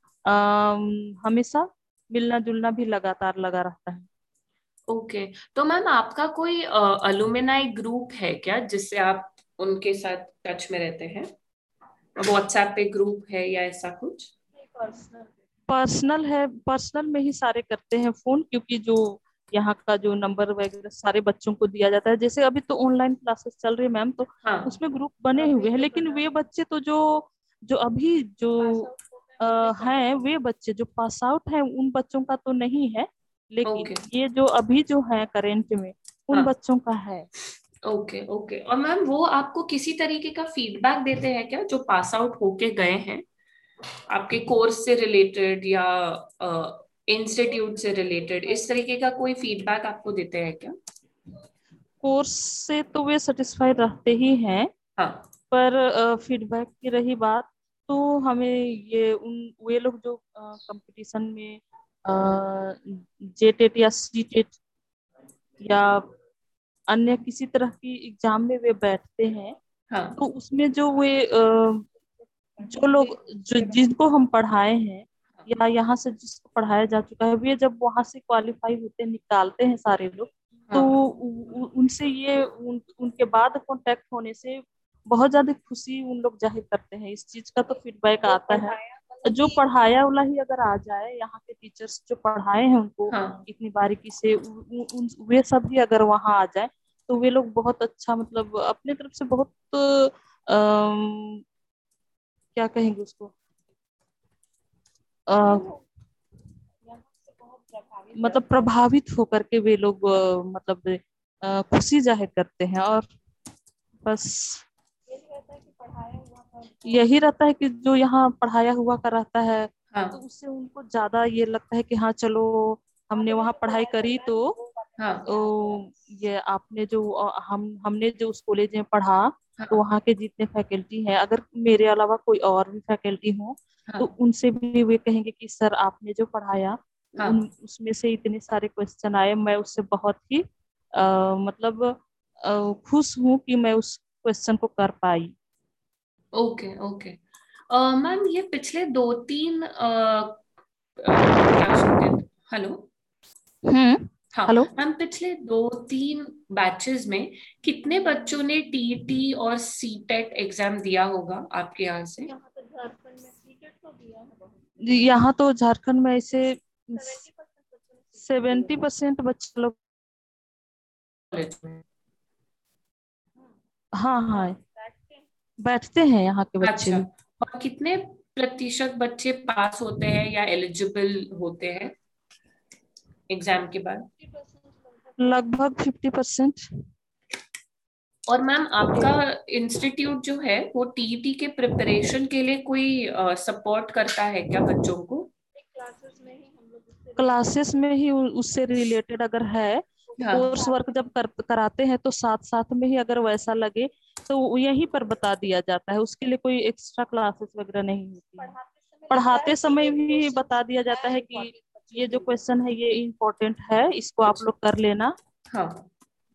हमेशा मिलना जुलना भी लगातार लगा रहता है। ओके। तो मैम आपका कोई अलुमिनाई ग्रुप है क्या जिससे आप उनके साथ टच में रहते हैं? व्हाट्सएप पे ग्रुप है या ऐसा कुछ? पर्सनल है, पर्सनल में ही सारे करते हैं फोन, क्योंकि जो यहाँ का जो नंबर वगैरह सारे बच्चों को दिया जाता है। जैसे अभी तो ऑनलाइन क्लासेस चल रही है मैम, तो हाँ। उसमें ग्रुप बने हुए हैं, लेकिन वे बच्चे तो जो जो अभी जो हैं, वे बच्चे जो पास आउट हैं उन बच्चों का तो नहीं है, लेकिन ओके। ये जो अभी जो है करेंट में उन हाँ। बच्चों का है। Okay okay. और मैम वो आपको किसी तरीके का फीडबैक देते हैं क्या, जो पास आउट होके गए हैं, आपके कोर्स से रिलेटेड या इंस्टीट्यूट से रिलेटेड, इस तरीके का कोई फीडबैक आपको देते हैं क्या? कोर्स से तो वे सेटिस्फाइड रहते ही हैं, हाँ। पर फीडबैक की रही बात, तो हमें ये वे लोग जो कंपटीशन में जेटेट या सीटेट या अन्य किसी तरह की एग्जाम में वे बैठते हैं, हाँ। तो उसमें जो वे जो लोग जो जिनको हम पढ़ाए हैं या यहाँ से जिसको पढ़ाया जा चुका है, वे जब वहां से क्वालिफाई होते निकालते हैं सारे लोग, तो हाँ। उनसे ये उनके बाद कांटेक्ट होने से बहुत ज्यादा खुशी उन लोग जाहिर करते हैं। इस चीज का तो फीडबैक आता है। जो पढ़ाया वाला ही अगर आ जाए, यहाँ के टीचर्स जो पढ़ाए हैं उनको हाँ। इतनी बारीकी से, वे सब भी अगर वहां आ जाए, तो वे लोग बहुत अच्छा मतलब अपने तरफ से बहुत क्या कहेंगे उसको, अ, मतलब प्रभावित होकर के वे लोग मतलब खुशी जाहिर करते हैं। और बस यही रहता है कि जो यहाँ पढ़ाया हुआ का रहता है, तो हाँ। उससे उनको ज्यादा ये लगता है कि हाँ चलो, हमने वहाँ पढ़ाई करी तो हाँ। ये आपने जो हमने जो उस कॉलेज में पढ़ा, तो हाँ। वहाँ के जितने फैकल्टी हैं, अगर मेरे अलावा कोई और भी फैकल्टी हो, तो हाँ। उनसे भी वे कहेंगे कि सर आपने जो पढ़ाया उन हाँ। उसमें से इतने सारे क्वेश्चन आए, मैं उससे बहुत ही मतलब खुश हूँ कि मैं उस क्वेश्चन को कर पाई। Okay okay. मैम ये पिछले 2-3 क्या बोलते हैं, हेलो? हम्म। हाँ हेलो। मैम, पिछले 2-3 बैचेस में कितने बच्चों ने टीईटी और सीटेट एग्जाम दिया होगा आपके यहाँ से? यहाँ तो झारखंड में ऐसे 70% बच्चे लोग। कॉलेज में? हाँ हाँ, बैठते हैं यहाँ के बच्चे अच्छा। भी। और कितने प्रतिशत बच्चे पास होते हैं या एलिजिबल होते हैं एग्जाम के बाद? लगभग 50%। और मैम आपका इंस्टीट्यूट जो है वो टीईटी के प्रिपरेशन के लिए कोई सपोर्ट करता है क्या बच्चों को? क्लासेस में ही उससे रिलेटेड अगर है, हाँ। कोर्स वर्क जब कराते हैं तो साथ साथ में ही अगर वैसा लगे तो यहीं पर बता दिया जाता है, उसके लिए कोई एक्स्ट्रा क्लासेस वगैरह नहीं होती है। पढ़ाते समय भी बता दिया जाता है कि ये जो क्वेश्चन है ये इम्पोर्टेंट है, इसको आप अच्छा। लोग कर लेना, हाँ।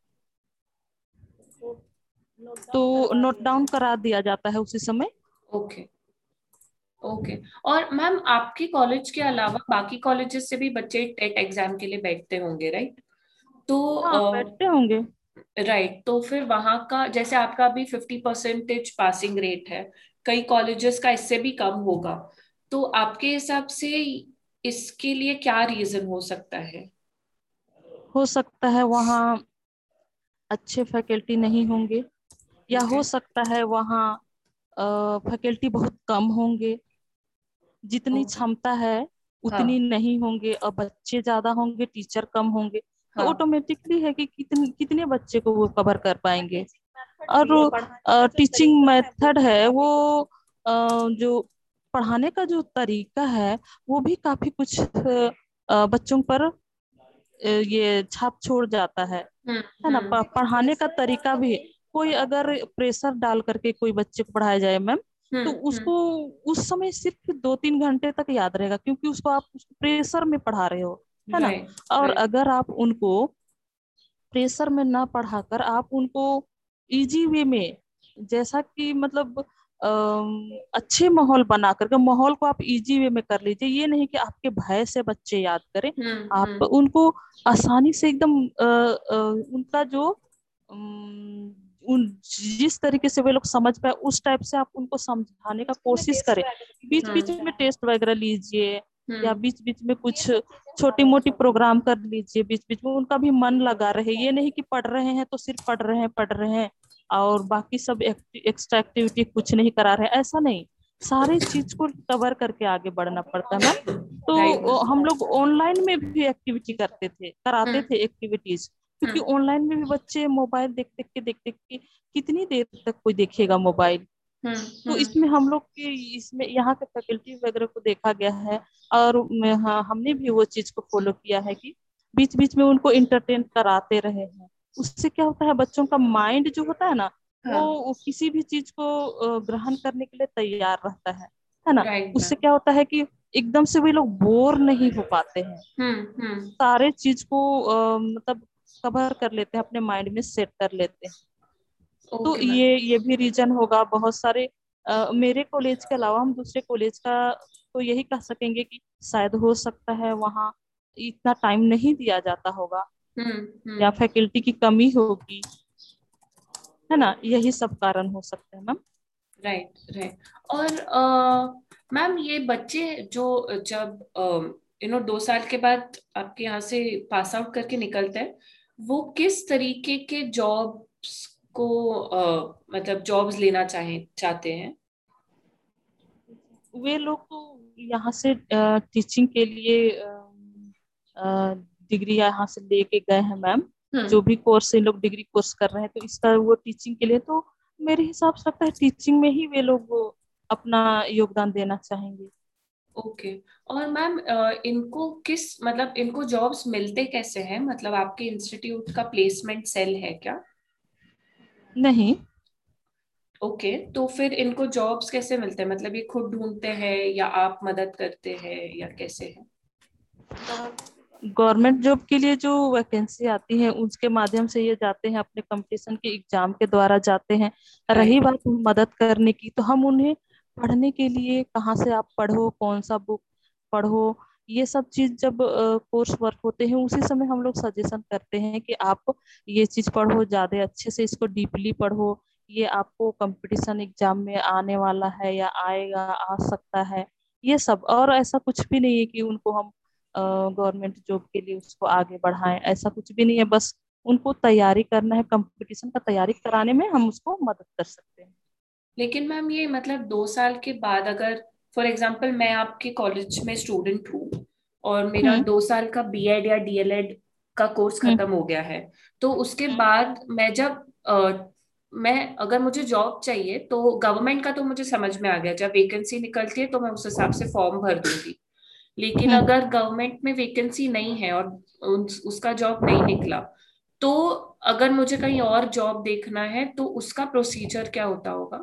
तो नोट डाउन करा दिया जाता है उसी समय। Okay okay. और मैम आपके कॉलेज के अलावा बाकी कॉलेजेस से भी बच्चे टेट एग्जाम के लिए बैठते होंगे, राइट? हाँ, तो बैठते होंगे। राइट, तो फिर वहां का जैसे आपका अभी 50% पासिंग रेट है, कई कॉलेजेस का इससे भी कम होगा, तो आपके हिसाब से इसके लिए क्या रीजन हो सकता है? हो सकता है वहाँ अच्छे फैकल्टी नहीं होंगे, या ओके। हो सकता है वहाँ फैकल्टी बहुत कम होंगे, जितनी ओके। क्षमता है उतनी हाँ नहीं होंगे, और बच्चे ज्यादा होंगे, टीचर कम होंगे, तो हाँ। ऑटोमेटिकली है कि कितने बच्चे को वो कवर कर पाएंगे। और पढ़ाने का जो टीचिंग तरीका है वो मेथड भी है काफी वो, कुछ। जो पढ़ाने का जो तरीका है वो भी काफी कुछ बच्चों पर ये छाप छोड़ जाता है ना। हम्म। पढ़ाने का तरीका भी, कोई अगर प्रेशर डाल करके कोई बच्चे को पढ़ाया जाए मैम, तो हम्म। उसको उस समय सिर्फ 2-3 घंटे तक याद रहेगा, क्योंकि उसको आप प्रेशर में पढ़ा रहे हो, है ना। राइट और राइट। अगर आप उनको प्रेशर में ना पढ़ाकर आप उनको इजी वे में, जैसा कि मतलब अच्छे माहौल बना करके, माहौल को आप इजी वे में कर लीजिए, ये नहीं कि आपके भय से बच्चे याद करें। आप हम्म। उनको आसानी से एकदम उनका जो अम, उन जिस तरीके से वे लोग समझ पाए उस टाइप से आप उनको समझाने का कोशिश करें। बीच बीच में टेस्ट वगैरह लीजिए, या हम्म। बीच बीच में कुछ छोटी मोटी प्रोग्राम कर लीजिए, बीच बीच में उनका भी मन लगा रहे। ये नहीं कि पढ़ रहे हैं तो सिर्फ पढ़ रहे हैं और बाकी सब एक्स्ट्रा एक्टिविटी कुछ नहीं करा रहे हैं, ऐसा नहीं। सारे चीज को कवर करके आगे बढ़ना पड़ता है मैम। राइट। तो हम लोग ऑनलाइन में भी एक्टिविटी करते थे, कराते हम्म थे एक्टिविटीज, क्योंकि हम्म ऑनलाइन में भी बच्चे मोबाइल देख देख के कितनी देर तक कोई देखेगा मोबाइल। तो हम्म। इसमें हम लोग के इसमें यहाँ के फैकल्टी वगैरह को देखा गया है, और हाँ, हमने भी वो चीज को फॉलो किया है कि बीच बीच में उनको इंटरटेन कराते रहे हैं। उससे क्या होता है, बच्चों का माइंड जो होता है ना, हाँ। वो किसी भी चीज को ग्रहण करने के लिए तैयार रहता है ना। राइट उससे मैम। क्या होता है कि एकदम से वे लोग बोर नहीं हो पाते हैं, हम्म। सारे चीज को मतलब कवर कर लेते हैं, अपने माइंड में सेट कर लेते हैं। तो ओके मैम। ये भी रीजन होगा बहुत सारे। मेरे कॉलेज के अलावा हम दूसरे कॉलेज का तो यही कह सकेंगे कि शायद हो सकता है वहाँ इतना टाइम नहीं दिया जाता होगा, या हम्म। फैकल्टी की कमी होगी, है ना। यही सब कारण हो सकते हैं मैम। Right right. और मैम ये बच्चे जो जब 2 साल के बाद आपके यहाँ से पास आउट करके निकलते हैं, वो किस तरीके के जॉब्स को मतलब जॉब्स लेना चाहते हैं? वे लोग तो यहाँ से टीचिंग के लिए डिग्री यहाँ से लेके गए हैं मैम। जो हम्म। भी कोर्स ये लोग डिग्री कोर्स कर रहे हैं, तो इसका वो टीचिंग के लिए, तो मेरे हिसाब से लगता है टीचिंग में ही वे लोग वो अपना योगदान देना चाहेंगे। ओके। और मैम इनको मतलब इनको जॉब्स मिलते कैसे हैं? मतलब आपके इंस्टीट्यूट का प्लेसमेंट सेल है क्या? नहीं, ओके, तो फिर इनको जॉब्स कैसे मिलते हैं? मतलब ये खुद ढूंढते हैं या आप मदद करते हैं या कैसे है? गवर्नमेंट जॉब के लिए जो वैकेंसी आती है उसके माध्यम से ये जाते हैं, अपने कंपटीशन के एग्जाम के द्वारा जाते हैं। रही राइट। बात मदद करने की, तो हम उन्हें पढ़ने के लिए, कहाँ से आप पढ़ो, कौन सा बुक पढ़ो, ये सब चीज जब कोर्स वर्क होते हैं उसी समय हम लोग सजेशन करते हैं कि आप ये चीज पढ़ो, ज्यादा अच्छे से इसको डीपली पढ़ो, ये आपको कंपटीशन एग्जाम में आने वाला है या आएगा, आ सकता है। ये सब, और ऐसा कुछ भी नहीं है कि उनको हम गवर्नमेंट जॉब के लिए उसको आगे बढ़ाएं, ऐसा कुछ भी नहीं है। बस उनको तैयारी करना है, कंपटीशन का तैयारी कराने में हम उसको मदद कर सकते हैं। लेकिन मैम ये मतलब 2 साल के बाद अगर फॉर एग्जाम्पल मैं आपके कॉलेज में स्टूडेंट हूँ और मेरा हम्म 2 साल का बीएड या डीएलएड का कोर्स हम्म खत्म हो गया है, तो उसके हम्म बाद मैं जब मैं अगर मुझे जॉब चाहिए तो गवर्नमेंट का तो मुझे समझ में आ गया, जब वैकेंसी निकलती है तो मैं उस हिसाब से फॉर्म भर दूंगी। लेकिन हम्म। अगर गवर्नमेंट में वैकेंसी नहीं है और उसका जॉब नहीं निकला, तो अगर मुझे कहीं और जॉब देखना है तो उसका प्रोसीजर क्या होता होगा?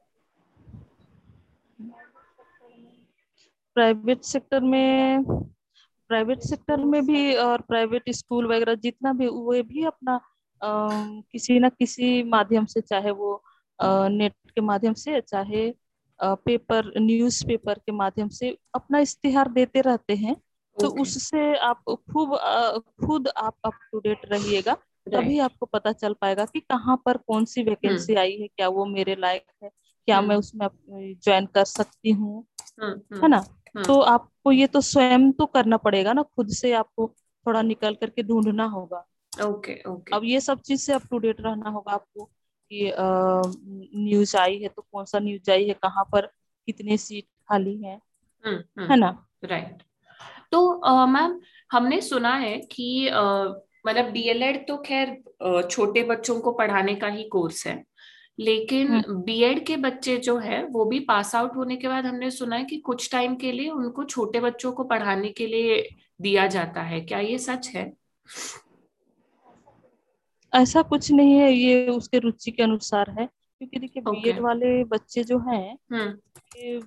प्राइवेट सेक्टर में प्राइवेट सेक्टर में भी, और प्राइवेट स्कूल वगैरह जितना भी, वो भी अपना किसी न किसी माध्यम से, चाहे वो नेट के माध्यम से, चाहे पेपर न्यूज़ पेपर के माध्यम से अपना इश्तिहार देते रहते हैं। तो ओके। उससे आप खुद आप अप टू डेट रहिएगा, तभी राइट। आपको पता चल पाएगा कि कहाँ पर कौन सी हम्म वैकेंसी आई है, क्या वो मेरे लायक है, क्या मैं हम्म उसमें ज्वाइन कर सकती हूँ, है हम्म ना। तो हम्म। आपको ये तो स्वयं तो करना पड़ेगा ना, खुद से आपको थोड़ा निकल करके ढूंढना होगा। Okay okay. अब ये सब चीज से अप टू डेट रहना होगा आपको, कि न्यूज आई है तो कौन सा न्यूज आई है, कहाँ पर कितने सीट खाली हैं, है ना। राइट। तो मैम, हमने सुना है कि मतलब डीएलएड तो खैर छोटे बच्चों को पढ़ाने का ही कोर्स है, लेकिन हम्म। बीएड के बच्चे जो है वो भी पास आउट होने के बाद हमने सुना है कि कुछ टाइम के लिए उनको छोटे बच्चों को पढ़ाने के लिए दिया जाता है, क्या ये सच है? ऐसा कुछ नहीं है, ये उसके रुचि के अनुसार है, क्योंकि देखिए ओके। बीएड वाले बच्चे जो हैं हम्म। ये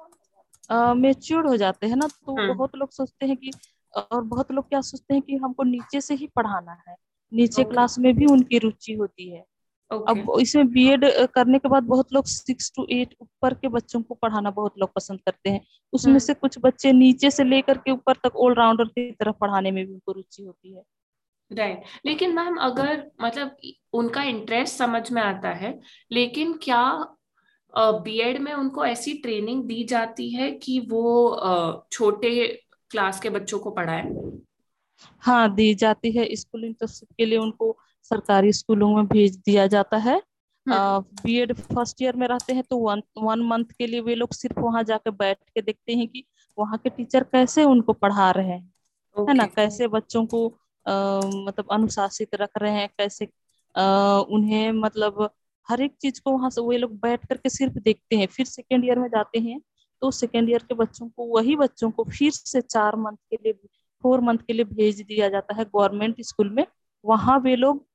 मेच्योर हो जाते हैं ना, तो हम्म। बहुत लोग सोचते हैं कि, और बहुत लोग क्या सोचते हैं कि हमको नीचे से ही पढ़ाना है, नीचे ओके। क्लास में भी उनकी रुचि होती है। ओके। अब इसमें बीएड करने के बाद बहुत लोग 6 to 8 ऊपर के बच्चों को पढ़ाना बहुत लोग पसंद करते हैं। उसमें हम्म। से कुछ बच्चे नीचे से लेकर के ऊपर तक ऑलराउंडर की तरफ पढ़ाने में भी उनको रुचि होती है। राइट, लेकिन मैम अगर मतलब उनका इंटरेस्ट समझ में आता है, लेकिन क्या बीएड में उनको ऐसी ट्रेनिंग दी जाती है कि वो छोटे क्लास के बच्चों को पढ़ाए? हाँ, दी जाती है। स्कूल इंटर्नशिप के लिए उनको सरकारी स्कूलों में भेज दिया जाता है। हम्म। बीएड फर्स्ट ईयर में रहते हैं तो 1 मंथ के लिए वे लोग सिर्फ वहां जाकर बैठ के देखते हैं कि वहां के टीचर कैसे उनको पढ़ा रहे हैं, है ना, ओके। कैसे बच्चों को मतलब अनुशासित रख रहे हैं, कैसे उन्हें मतलब हर एक चीज को वहां से वे लोग बैठ करके सिर्फ देखते हैं। फिर सेकेंड ईयर में जाते हैं तो सेकेंड ईयर के बच्चों को, वही बच्चों को फिर से 4 मंथ के लिए, 4 मंथ के लिए भेज दिया जाता है गवर्नमेंट स्कूल में। वहां वे लोग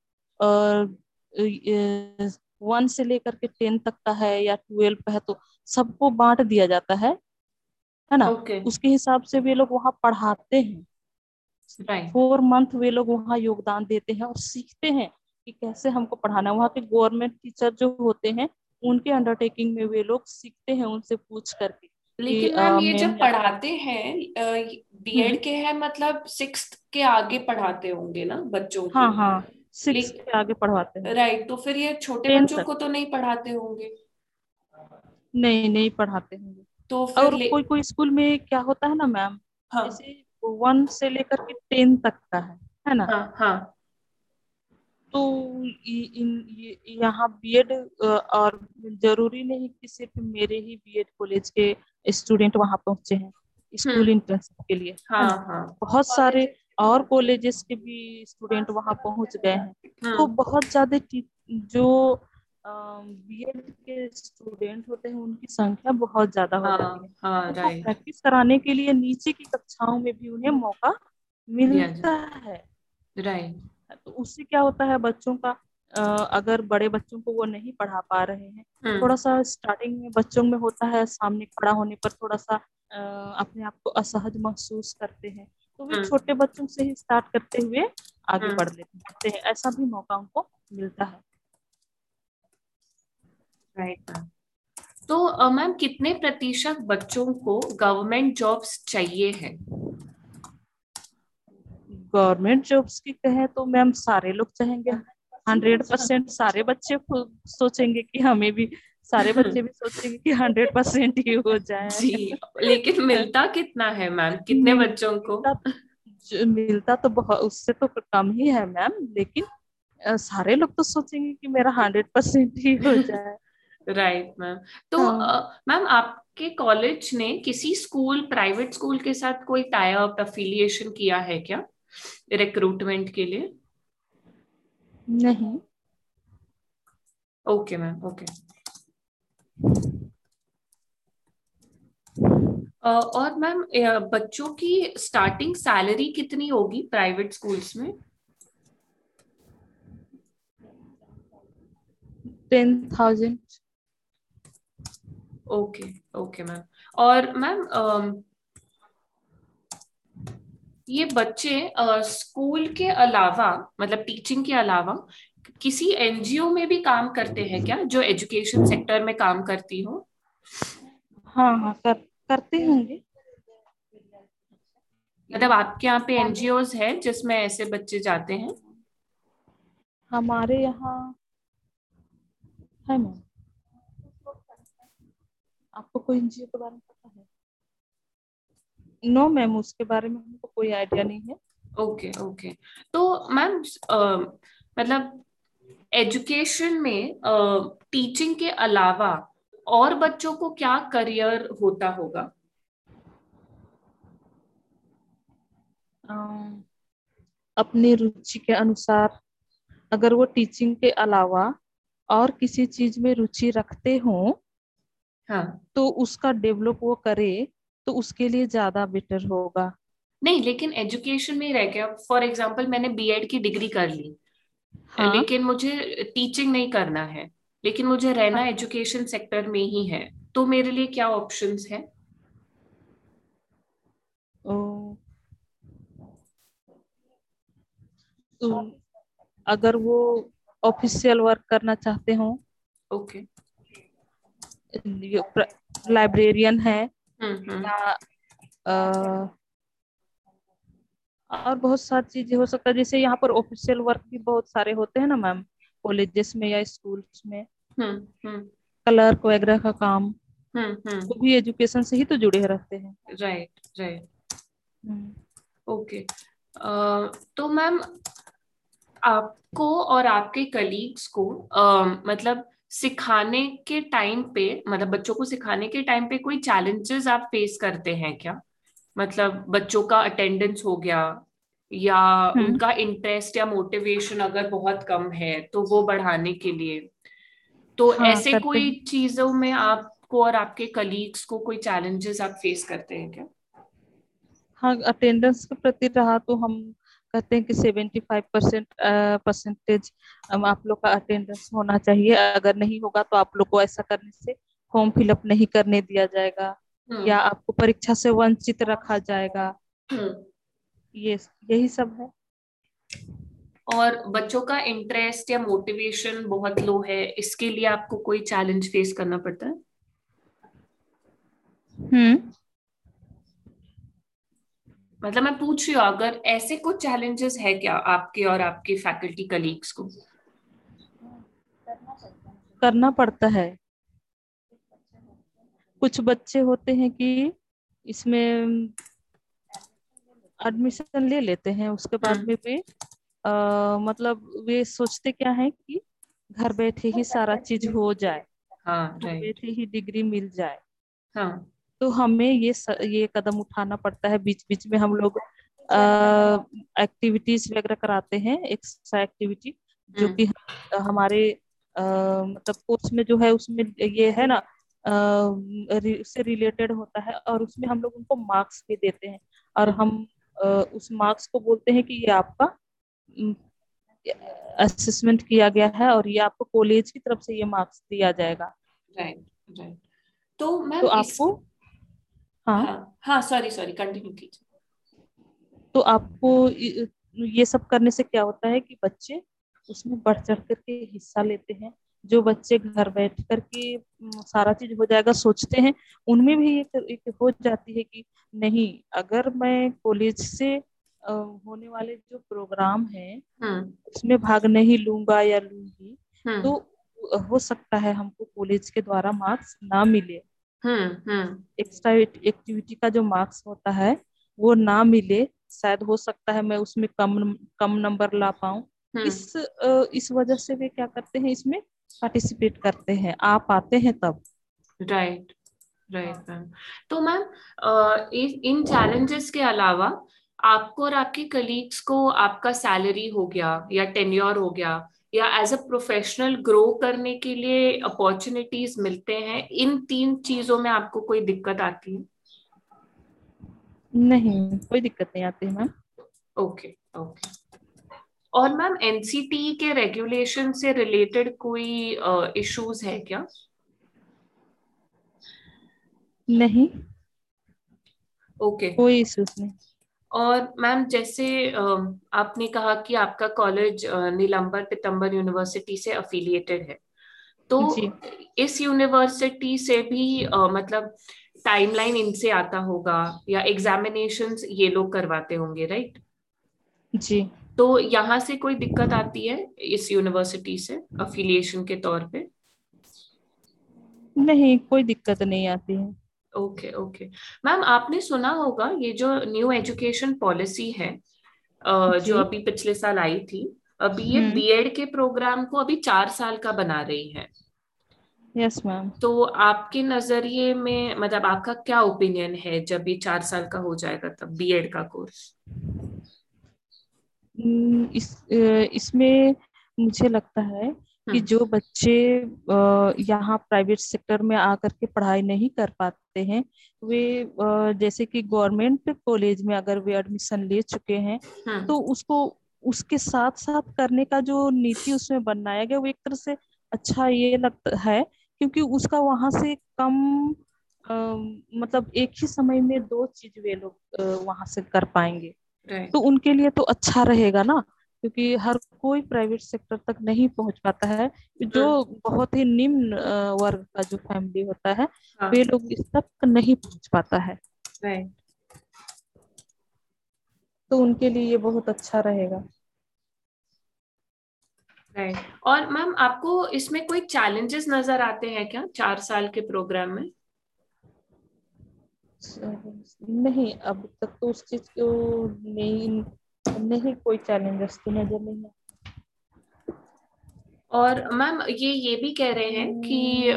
1 से लेकर के 10 तक का है या 12 का है तो सबको बांट दिया जाता है ना। ओके। उसके हिसाब से वे लोग वहां पढ़ाते हैं। राइट। 4 मंथ वे लोग वहाँ योगदान देते हैं और सीखते हैं कि कैसे हमको पढ़ाना है। वहाँ के गवर्नमेंट टीचर जो होते हैं उनके अंडरटेकिंग में वे लोग सीखते हैं, उनसे पूछ करके कि लेकिन मैम ये मैम जब पढ़ाते हैं हम्म, बीएड के हैं मतलब सिक्स्थ के आगे पढ़ाते होंगे ना बच्चों को? हाँ हाँ, 6 के आगे पढ़वाते हैं। राइट, तो फिर ये छोटे 10 बच्चों तक को तो नहीं पढ़ाते होंगे? नहीं, नहीं पढ़ाते होंगे। तो फिर और कोई कोई स्कूल में क्या होता है ना मैम, हाँ। जैसे 1 से लेकर के 10 तक का है ना। हाँ। हाँ। तो यहाँ बीएड, और जरूरी नहीं कि सिर्फ मेरे ही बीएड कॉलेज के स्टूडेंट वहां पहुंचे हैं स्कूल हम्म। इंटर्नशिप के लिए, है हाँ। ना। हाँ। बहुत सारे और कॉलेजेस के भी स्टूडेंट वहां पहुंच गए हैं। तो हम्म। बहुत ज्यादा जो बीएड के स्टूडेंट होते हैं उनकी संख्या बहुत ज्यादा हो जाती है। हाँ। हाँ। उनको राइट। प्रैक्टिस कराने के लिए नीचे की कक्षाओं में भी उन्हें मौका दिया मिलता जाए। है। राइट। तो उससे क्या होता है बच्चों का, अगर बड़े बच्चों को वो नहीं पढ़ा पा रहे हैं, हम्म। थोड़ा सा स्टार्टिंग में बच्चों में होता है, सामने खड़ा होने पर थोड़ा सा अपने आप को असहज महसूस करते हैं, तो वे हम्म। छोटे बच्चों से ही स्टार्ट करते हुए आगे हम्म। बढ़ते हैं। ऐसा भी मौका उनको मिलता है। Right ma'am. तो मैम कितने प्रतिशत बच्चों को गवर्नमेंट जॉब्स चाहिए है? गवर्नमेंट जॉब्स की कहें तो मैम सारे लोग चाहेंगे, 100% सारे बच्चे खुद सोचेंगे कि हमें भी, सारे बच्चे भी सोचेंगे कि 100% ही हो जाए। जी, लेकिन मिलता कितना है मैम, कितने बच्चों को? मिलता, मिलता तो बहुत, उससे तो कम ही है मैम, लेकिन सारे लोग तो सोचेंगे कि मेरा 100% ही हो जाए। Right ma'am. तो हाँ, मैम आपके कॉलेज ने किसी स्कूल, प्राइवेट स्कूल के साथ कोई टाई अप, अफिलिएशन किया है क्या रिक्रूटमेंट के लिए? नहीं। Okay ma'am, okay. और मैम बच्चों की स्टार्टिंग सैलरी कितनी होगी प्राइवेट स्कूल्स में? 10,000। ओके। Okay ma'am. और मैम ये बच्चे स्कूल के अलावा, मतलब टीचिंग के अलावा किसी एनजीओ में भी काम करते हैं क्या, जो एजुकेशन सेक्टर में काम करती हो? हाँ हाँ, करते होंगे। मतलब आपके यहाँ पे एनजीओज है जिसमें ऐसे बच्चे जाते हैं? हमारे यहाँ है मैम। आपको कोई एनजीओ के बारे में पता है? नो मैम, उसके बारे में हमको कोई आइडिया नहीं है। ओके। ओके। तो मैम मतलब एजुकेशन में टीचिंग के अलावा और बच्चों को क्या करियर होता होगा? अम, अपनी रुचि के अनुसार अगर वो टीचिंग के अलावा और किसी चीज में रुचि रखते हो हाँ। तो उसका डेवलप वो करे तो उसके लिए ज्यादा बेटर होगा। नहीं, लेकिन एजुकेशन में ही रह गया। फॉर एग्जाम्पल मैंने बीएड की डिग्री कर ली, हाँ। लेकिन मुझे टीचिंग नहीं करना है, लेकिन मुझे रहना हाँ। एजुकेशन सेक्टर में ही है, तो मेरे लिए क्या ऑप्शंस हैं? ओ, तो अगर वो ऑफिशियल वर्क करना चाहते हो, ओके। लाइब्रेरियन है हम्म। या अ, और बहुत सारी चीजें हो सकता है। जैसे यहाँ पर ऑफिशियल वर्क भी बहुत सारे होते हैं ना मैम, कॉलेजेस में या स्कूल्स में, हम्म। क्लर्क वगैरह का काम, हम्म। वो भी एजुकेशन से ही तो जुड़े रहते हैं। Right, right. हम्म। ओके। तो मैम, आपको और आपके कलीग्स को मतलब सिखाने के टाइम पे, मतलब बच्चों को सिखाने के टाइम पे कोई चैलेंजेस आप फेस करते हैं क्या? मतलब बच्चों का अटेंडेंस हो गया, या हम्म। उनका इंटरेस्ट या मोटिवेशन अगर बहुत कम है तो वो बढ़ाने के लिए, तो हाँ ऐसे करते कोई हैं। चीजों में आपको और आपके कलीग्स को कोई चैलेंजेस आप फेस करते हैं क्या? हाँ अटेंडेंस के प्रति रहा तो हम कहते हैं कि 75% परसेंटेज आप लोग का अटेंडेंस होना चाहिए। अगर नहीं होगा तो आप लोग को ऐसा करने से फॉर्म फिलअप नहीं करने दिया जाएगा या हम्म। आपको परीक्षा से वंचित रखा जाएगा। हम्म। ये यही सब है। और बच्चों का इंटरेस्ट या मोटिवेशन बहुत लो है, इसके लिए आपको कोई चैलेंज फेस करना पड़ता है? हम्म। मतलब मैं पूछ रही हूँ, अगर ऐसे कुछ चैलेंजेस है क्या आपके और आपके फैकल्टी कलीग्स को? करना पड़ता है। कुछ बच्चे होते हैं कि इसमें एडमिशन ले लेते हैं, उसके बाद हम्म। में भी मतलब वे सोचते क्या है कि घर बैठे ही सारा चीज हो जाए, हाँ, घर राइट। बैठे ही डिग्री मिल जाए। हाँ। तो हमें ये कदम उठाना पड़ता है। बीच बीच में हम लोग एक्टिविटीज वगैरह कराते हैं, एक्स्ट्रा एक्टिविटी, जो हम्म। कि हमारे मतलब कोर्स में जो है उसमें ये है ना, उससे रिलेटेड होता है और उसमें हम लोग उनको मार्क्स भी देते हैं। और हम्म। हम उस मार्क्स को बोलते हैं कि ये आपका असेसमेंट किया गया है और ये आपको कॉलेज की तरफ से ये मार्क्स दिया जाएगा। Right, right. तो तो मैम इस, आपको, हाँ, हाँ हाँ, सॉरी सॉरी, कंटिन्यू कीजिए। तो आपको ये सब करने से क्या होता है कि बच्चे उसमें बढ़ चढ़ करके हिस्सा लेते हैं। जो बच्चे घर बैठ करके सारा चीज हो जाएगा सोचते हैं, उनमें भी एक हो जाती है कि नहीं, अगर मैं कॉलेज से होने वाले जो प्रोग्राम है हम्म। उसमें भाग नहीं लूंगा या लूंगी हम्म। तो हो सकता है हमको कॉलेज के द्वारा मार्क्स ना मिले। हम्म। एक्स्ट्रा एक्टिविटी का जो मार्क्स होता है वो ना मिले, शायद हो सकता है मैं उसमें कम कम नंबर ला पाऊं। हम्म। इस वजह से वे क्या करते हैं, इसमें पार्टिसिपेट करते हैं, आप आते हैं तब। Right, right ma'am. तो मैम, इन चैलेंजेस के अलावा आपको और आपके कलीग्स को आपका सैलरी हो गया या टेन्योर हो गया, या एज अ प्रोफेशनल ग्रो करने के लिए अपॉर्चुनिटीज मिलते हैं, इन तीन चीजों में आपको कोई दिक्कत आती है? नहीं, कोई दिक्कत नहीं आती है मैम। Okay, okay. और मैम, एनसीटी के रेगुलेशन से रिलेटेड कोई इश्यूज है क्या? नहीं, ओके। कोई इश्यूज नहीं। और मैम, जैसे आपने कहा कि आपका कॉलेज नीलंबर पीतंबर यूनिवर्सिटी से अफिलिएटेड है, तो जी। इस यूनिवर्सिटी से भी मतलब टाइमलाइन इनसे आता होगा, या एग्जामिनेशंस ये लोग करवाते होंगे, राइट? जी। तो यहाँ से कोई दिक्कत आती है इस यूनिवर्सिटी से अफिलिएशन के तौर पे? नहीं, कोई दिक्कत नहीं आती है। Okay, okay. मैम, आपने सुना होगा ये जो न्यू एजुकेशन पॉलिसी है, जो जी। अभी पिछले साल आई थी, अभी ये बीएड के प्रोग्राम को अभी 4 साल का बना रही है। Yes ma'am. तो आपके नजरिए में मतलब आपका क्या ओपिनियन है, जब ये 4 साल का हो जाएगा तब बीएड का कोर्स? इसमें मुझे लगता है कि हम्म। जो बच्चे यहाँ प्राइवेट सेक्टर में आकर के पढ़ाई नहीं कर पाते हैं, वे जैसे कि गवर्नमेंट कॉलेज में अगर वे एडमिशन ले चुके हैं, हम्म। तो उसको उसके साथ साथ करने का जो नीति उसमें बनाया गया वो एक तरह से अच्छा ये लगता है, क्योंकि उसका वहां से कम अ, मतलब एक ही समय में दो चीज वे लोग वहां से कर पाएंगे। तो राइट। उनके लिए तो अच्छा रहेगा ना, क्योंकि हर कोई प्राइवेट सेक्टर तक नहीं पहुंच पाता है। जो हम्म। बहुत ही निम्न वर्ग का जो फैमिली होता है, वे हाँ। लोग इस तक नहीं पहुंच पाता है। राइट। तो उनके लिए ये बहुत अच्छा रहेगा। राइट। और मैम आपको इसमें कोई चैलेंजेस नजर आते हैं क्या 4 साल के प्रोग्राम में? नहीं, अब तक तो उस चीज को नहीं, नहीं कोई चैलेंजेस तो नजर नहीं है। और मैम ये भी कह रहे हैं कि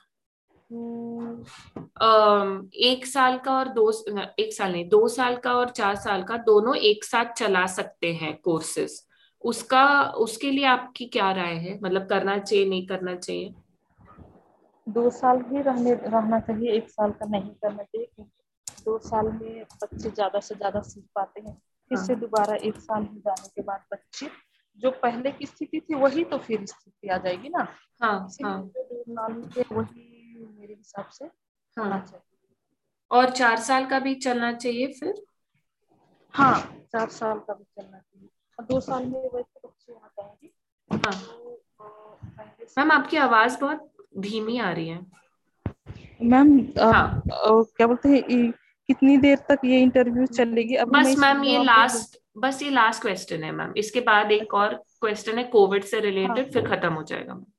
1 साल का और 1 साल नहीं, 2 साल का और 4 साल का दोनों एक साथ चला सकते हैं कोर्सेज। उसका उसके लिए आपकी क्या राय है, मतलब करना चाहिए नहीं करना चाहिए? 2 साल ही रहना चाहिए, 1 साल का नहीं करना चाहिए, क्योंकि 2 साल में बच्चे ज्यादा से ज्यादा सीख पाते हैं। फिर से हाँ। दोबारा 1 साल हो जाने के बाद बच्चे जो पहले की स्थिति थी वही तो फिर स्थिति आ जाएगी ना। हाँ। हाँ। इसीलिए जो 2 साल है वही मेरे हिसाब से होना हाँ। चाहिए। और 4 साल का भी चलना चाहिए फिर? हाँ, 4 साल का भी चलना चाहिए। और 2 साल में वैसे बच्चे आ जाएंगे हाँ। जो पहले से मैम ही। आपकी आवाज बहुत धीमी आ रही है। मैम हाँ। क्या बोलते हैं, कितनी देर तक ये इंटरव्यू चलेगी? अभी मैं बस इसका मैम जवाब दे दूँ? ये लास्ट क्वेश्चन है मैम, इसके बाद एक और क्वेश्चन है कोविड से हाँ, रिलेटेड, फिर खत्म हो जाएगा मैम।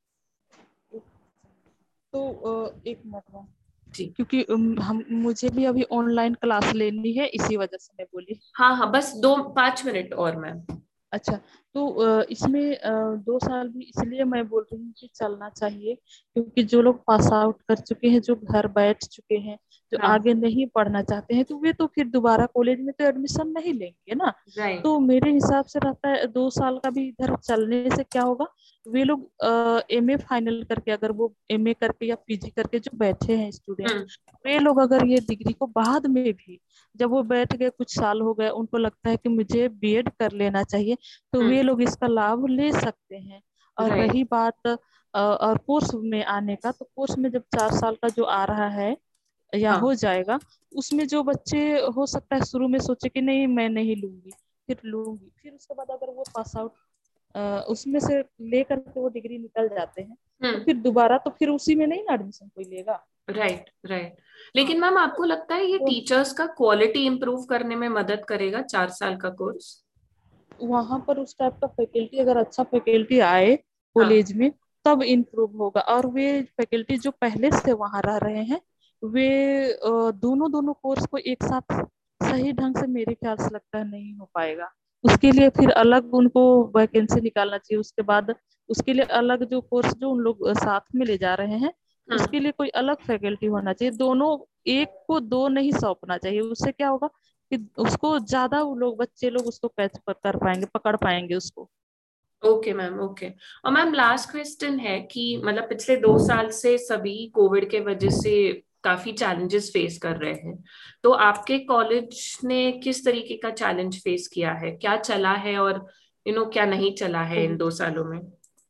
तो एक मिनट में, जी। क्योंकि हम मुझे भी अभी ऑनलाइन क्लास लेनी है, इसी वजह से मैं बोली। हाँ हाँ, बस 2-5 मिनट और मैम। अच्छा, तो इसमें 2 साल भी इसलिए मैं बोल रही हूँ कि चलना चाहिए, क्योंकि जो लोग पास आउट कर चुके हैं, जो घर बैठ चुके हैं, जो हाँ। आगे नहीं पढ़ना चाहते हैं, तो वे तो फिर दोबारा कॉलेज में तो एडमिशन नहीं लेंगे ना। राइट। तो मेरे हिसाब से रहता है 2 साल का भी इधर चलने से क्या होगा, वे लोग एमए फाइनल करके, अगर वो एमए करके या पीजी करके जो बैठे हैं स्टूडेंट, हम्म। वे लोग अगर ये डिग्री को बाद में भी, जब वो बैठ गए कुछ साल हो गए, उनको लगता है कि मुझे बीएड कर लेना चाहिए, तो वे हम्म। लोग इसका लाभ ले सकते हैं। और राइट। रही बात और कोर्स में आने का, तो कोर्स में जब 4 साल का जो आ रहा है या हाँ। हो जाएगा, उसमें जो बच्चे हो सकता है शुरू में सोचे कि नहीं मैं नहीं लूंगी, फिर लूंगी, फिर उसके बाद अगर वो पास आउट उसमें से लेकर के वो डिग्री निकल जाते हैं, तो हम्म। फिर दोबारा तो फिर उसी में नहीं ना एडमिशन कोई लेगा। राइट। राइट। हाँ, लेकिन मैम तो, आपको लगता है ये तो टीचर्स का क्वालिटी इंप्रूव करने में मदद करेगा 4 साल का कोर्स? वहां पर उस टाइप का फैकल्टी, अगर अच्छा फैकल्टी आए हाँ। कॉलेज में, तब इम्प्रूव होगा। और वे फैकल्टी जो पहले से वहां रह रहे हैं, वे दोनों दोनों कोर्स को एक साथ सही ढंग से मेरे ख्याल से लगता है नहीं हो पाएगा। उसके लिए फिर अलग उनको वैकेंसी निकालना चाहिए। उसके बाद उसके लिए अलग जो कोर्स जो उन लोग साथ में ले जा रहे हैं, हम्म। उसके लिए कोई अलग फैकल्टी होना चाहिए। दोनों एक को दो नहीं सौंपना चाहिए। उससे क्या होगा कि उसको ज्यादा वो लोग बच्चे लोग उसको कैच कर पाएंगे, पकड़ पाएंगे उसको। Okay ma'am, okay. और मैम लास्ट क्वेश्चन है कि मतलब पिछले 2 साल से सभी कोविड के वजह से काफी चैलेंजेस फेस कर रहे हैं, तो आपके कॉलेज ने किस तरीके का चैलेंज फेस किया है, क्या चला है और क्या नहीं चला है इन 2 सालों में?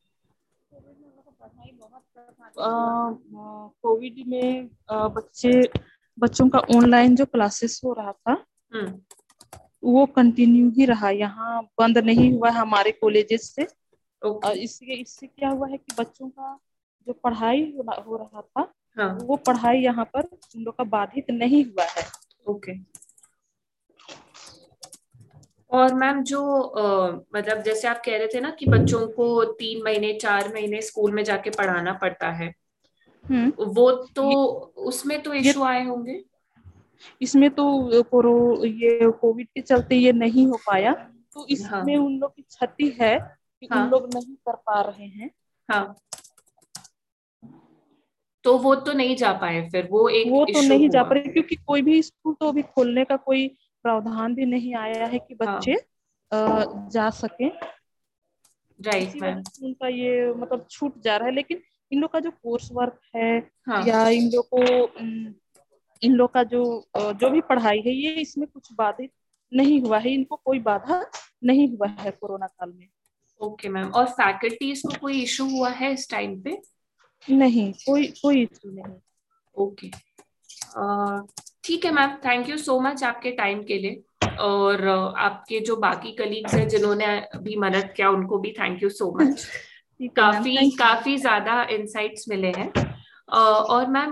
कोविड में बच्चों का ऑनलाइन जो क्लासेस हो रहा था, हम्म। वो कंटिन्यू ही रहा, यहाँ बंद नहीं हुआ हमारे कॉलेजेस से। ओके। और इससे इससे क्या हुआ है कि बच्चों का जो पढ़ाई हो रहा था, हाँ। वो पढ़ाई यहाँ पर उन लोग का बाधित नहीं हुआ है। ओके। और मैम जो मतलब जैसे आप कह रहे थे ना कि बच्चों को 3 महीने 4 महीने स्कूल में जाके पढ़ाना पड़ता है, हम्म। वो तो ये, उसमें तो ये इशू आए होंगे? इसमें तो ये कोविड के चलते ये नहीं हो पाया, तो हाँ। इसमें उन लोग की क्षति है कि हाँ उन लोग नहीं कर पा रहे हैं। हाँ, तो वो तो नहीं जा पाए, फिर वो एक वो तो इशू नहीं जा हुआ। पा रहे क्योंकि कोई भी स्कूल तो अभी खोलने का कोई प्रावधान भी नहीं आया है कि बच्चे हाँ, जा सके। राइट इसी वजह मैम। से उनका ये मतलब छूट जा रहा है। लेकिन इन लोग का जो कोर्स वर्क है हाँ, या इन लोग को इन लोग का जो भी पढ़ाई है ये इसमें कुछ बाधित नहीं हुआ है। इनको कोई बाधा नहीं हुआ है कोरोना काल में। Okay ma'am. और फैकल्टीज को कोई इशू हुआ है इस टाइम पे? नहीं, कोई कोई इशू नहीं। ओके, ठीक है ma'am, thank you so much आपके टाइम के लिए। और आपके जो बाकी कलीग्स हैं जिन्होंने भी मदद किया, उनको भी थैंक यू सो मच। ठीक है मैम, काफी थैंक यू। काफी ज्यादा इंसाइट्स मिले हैं। और मैम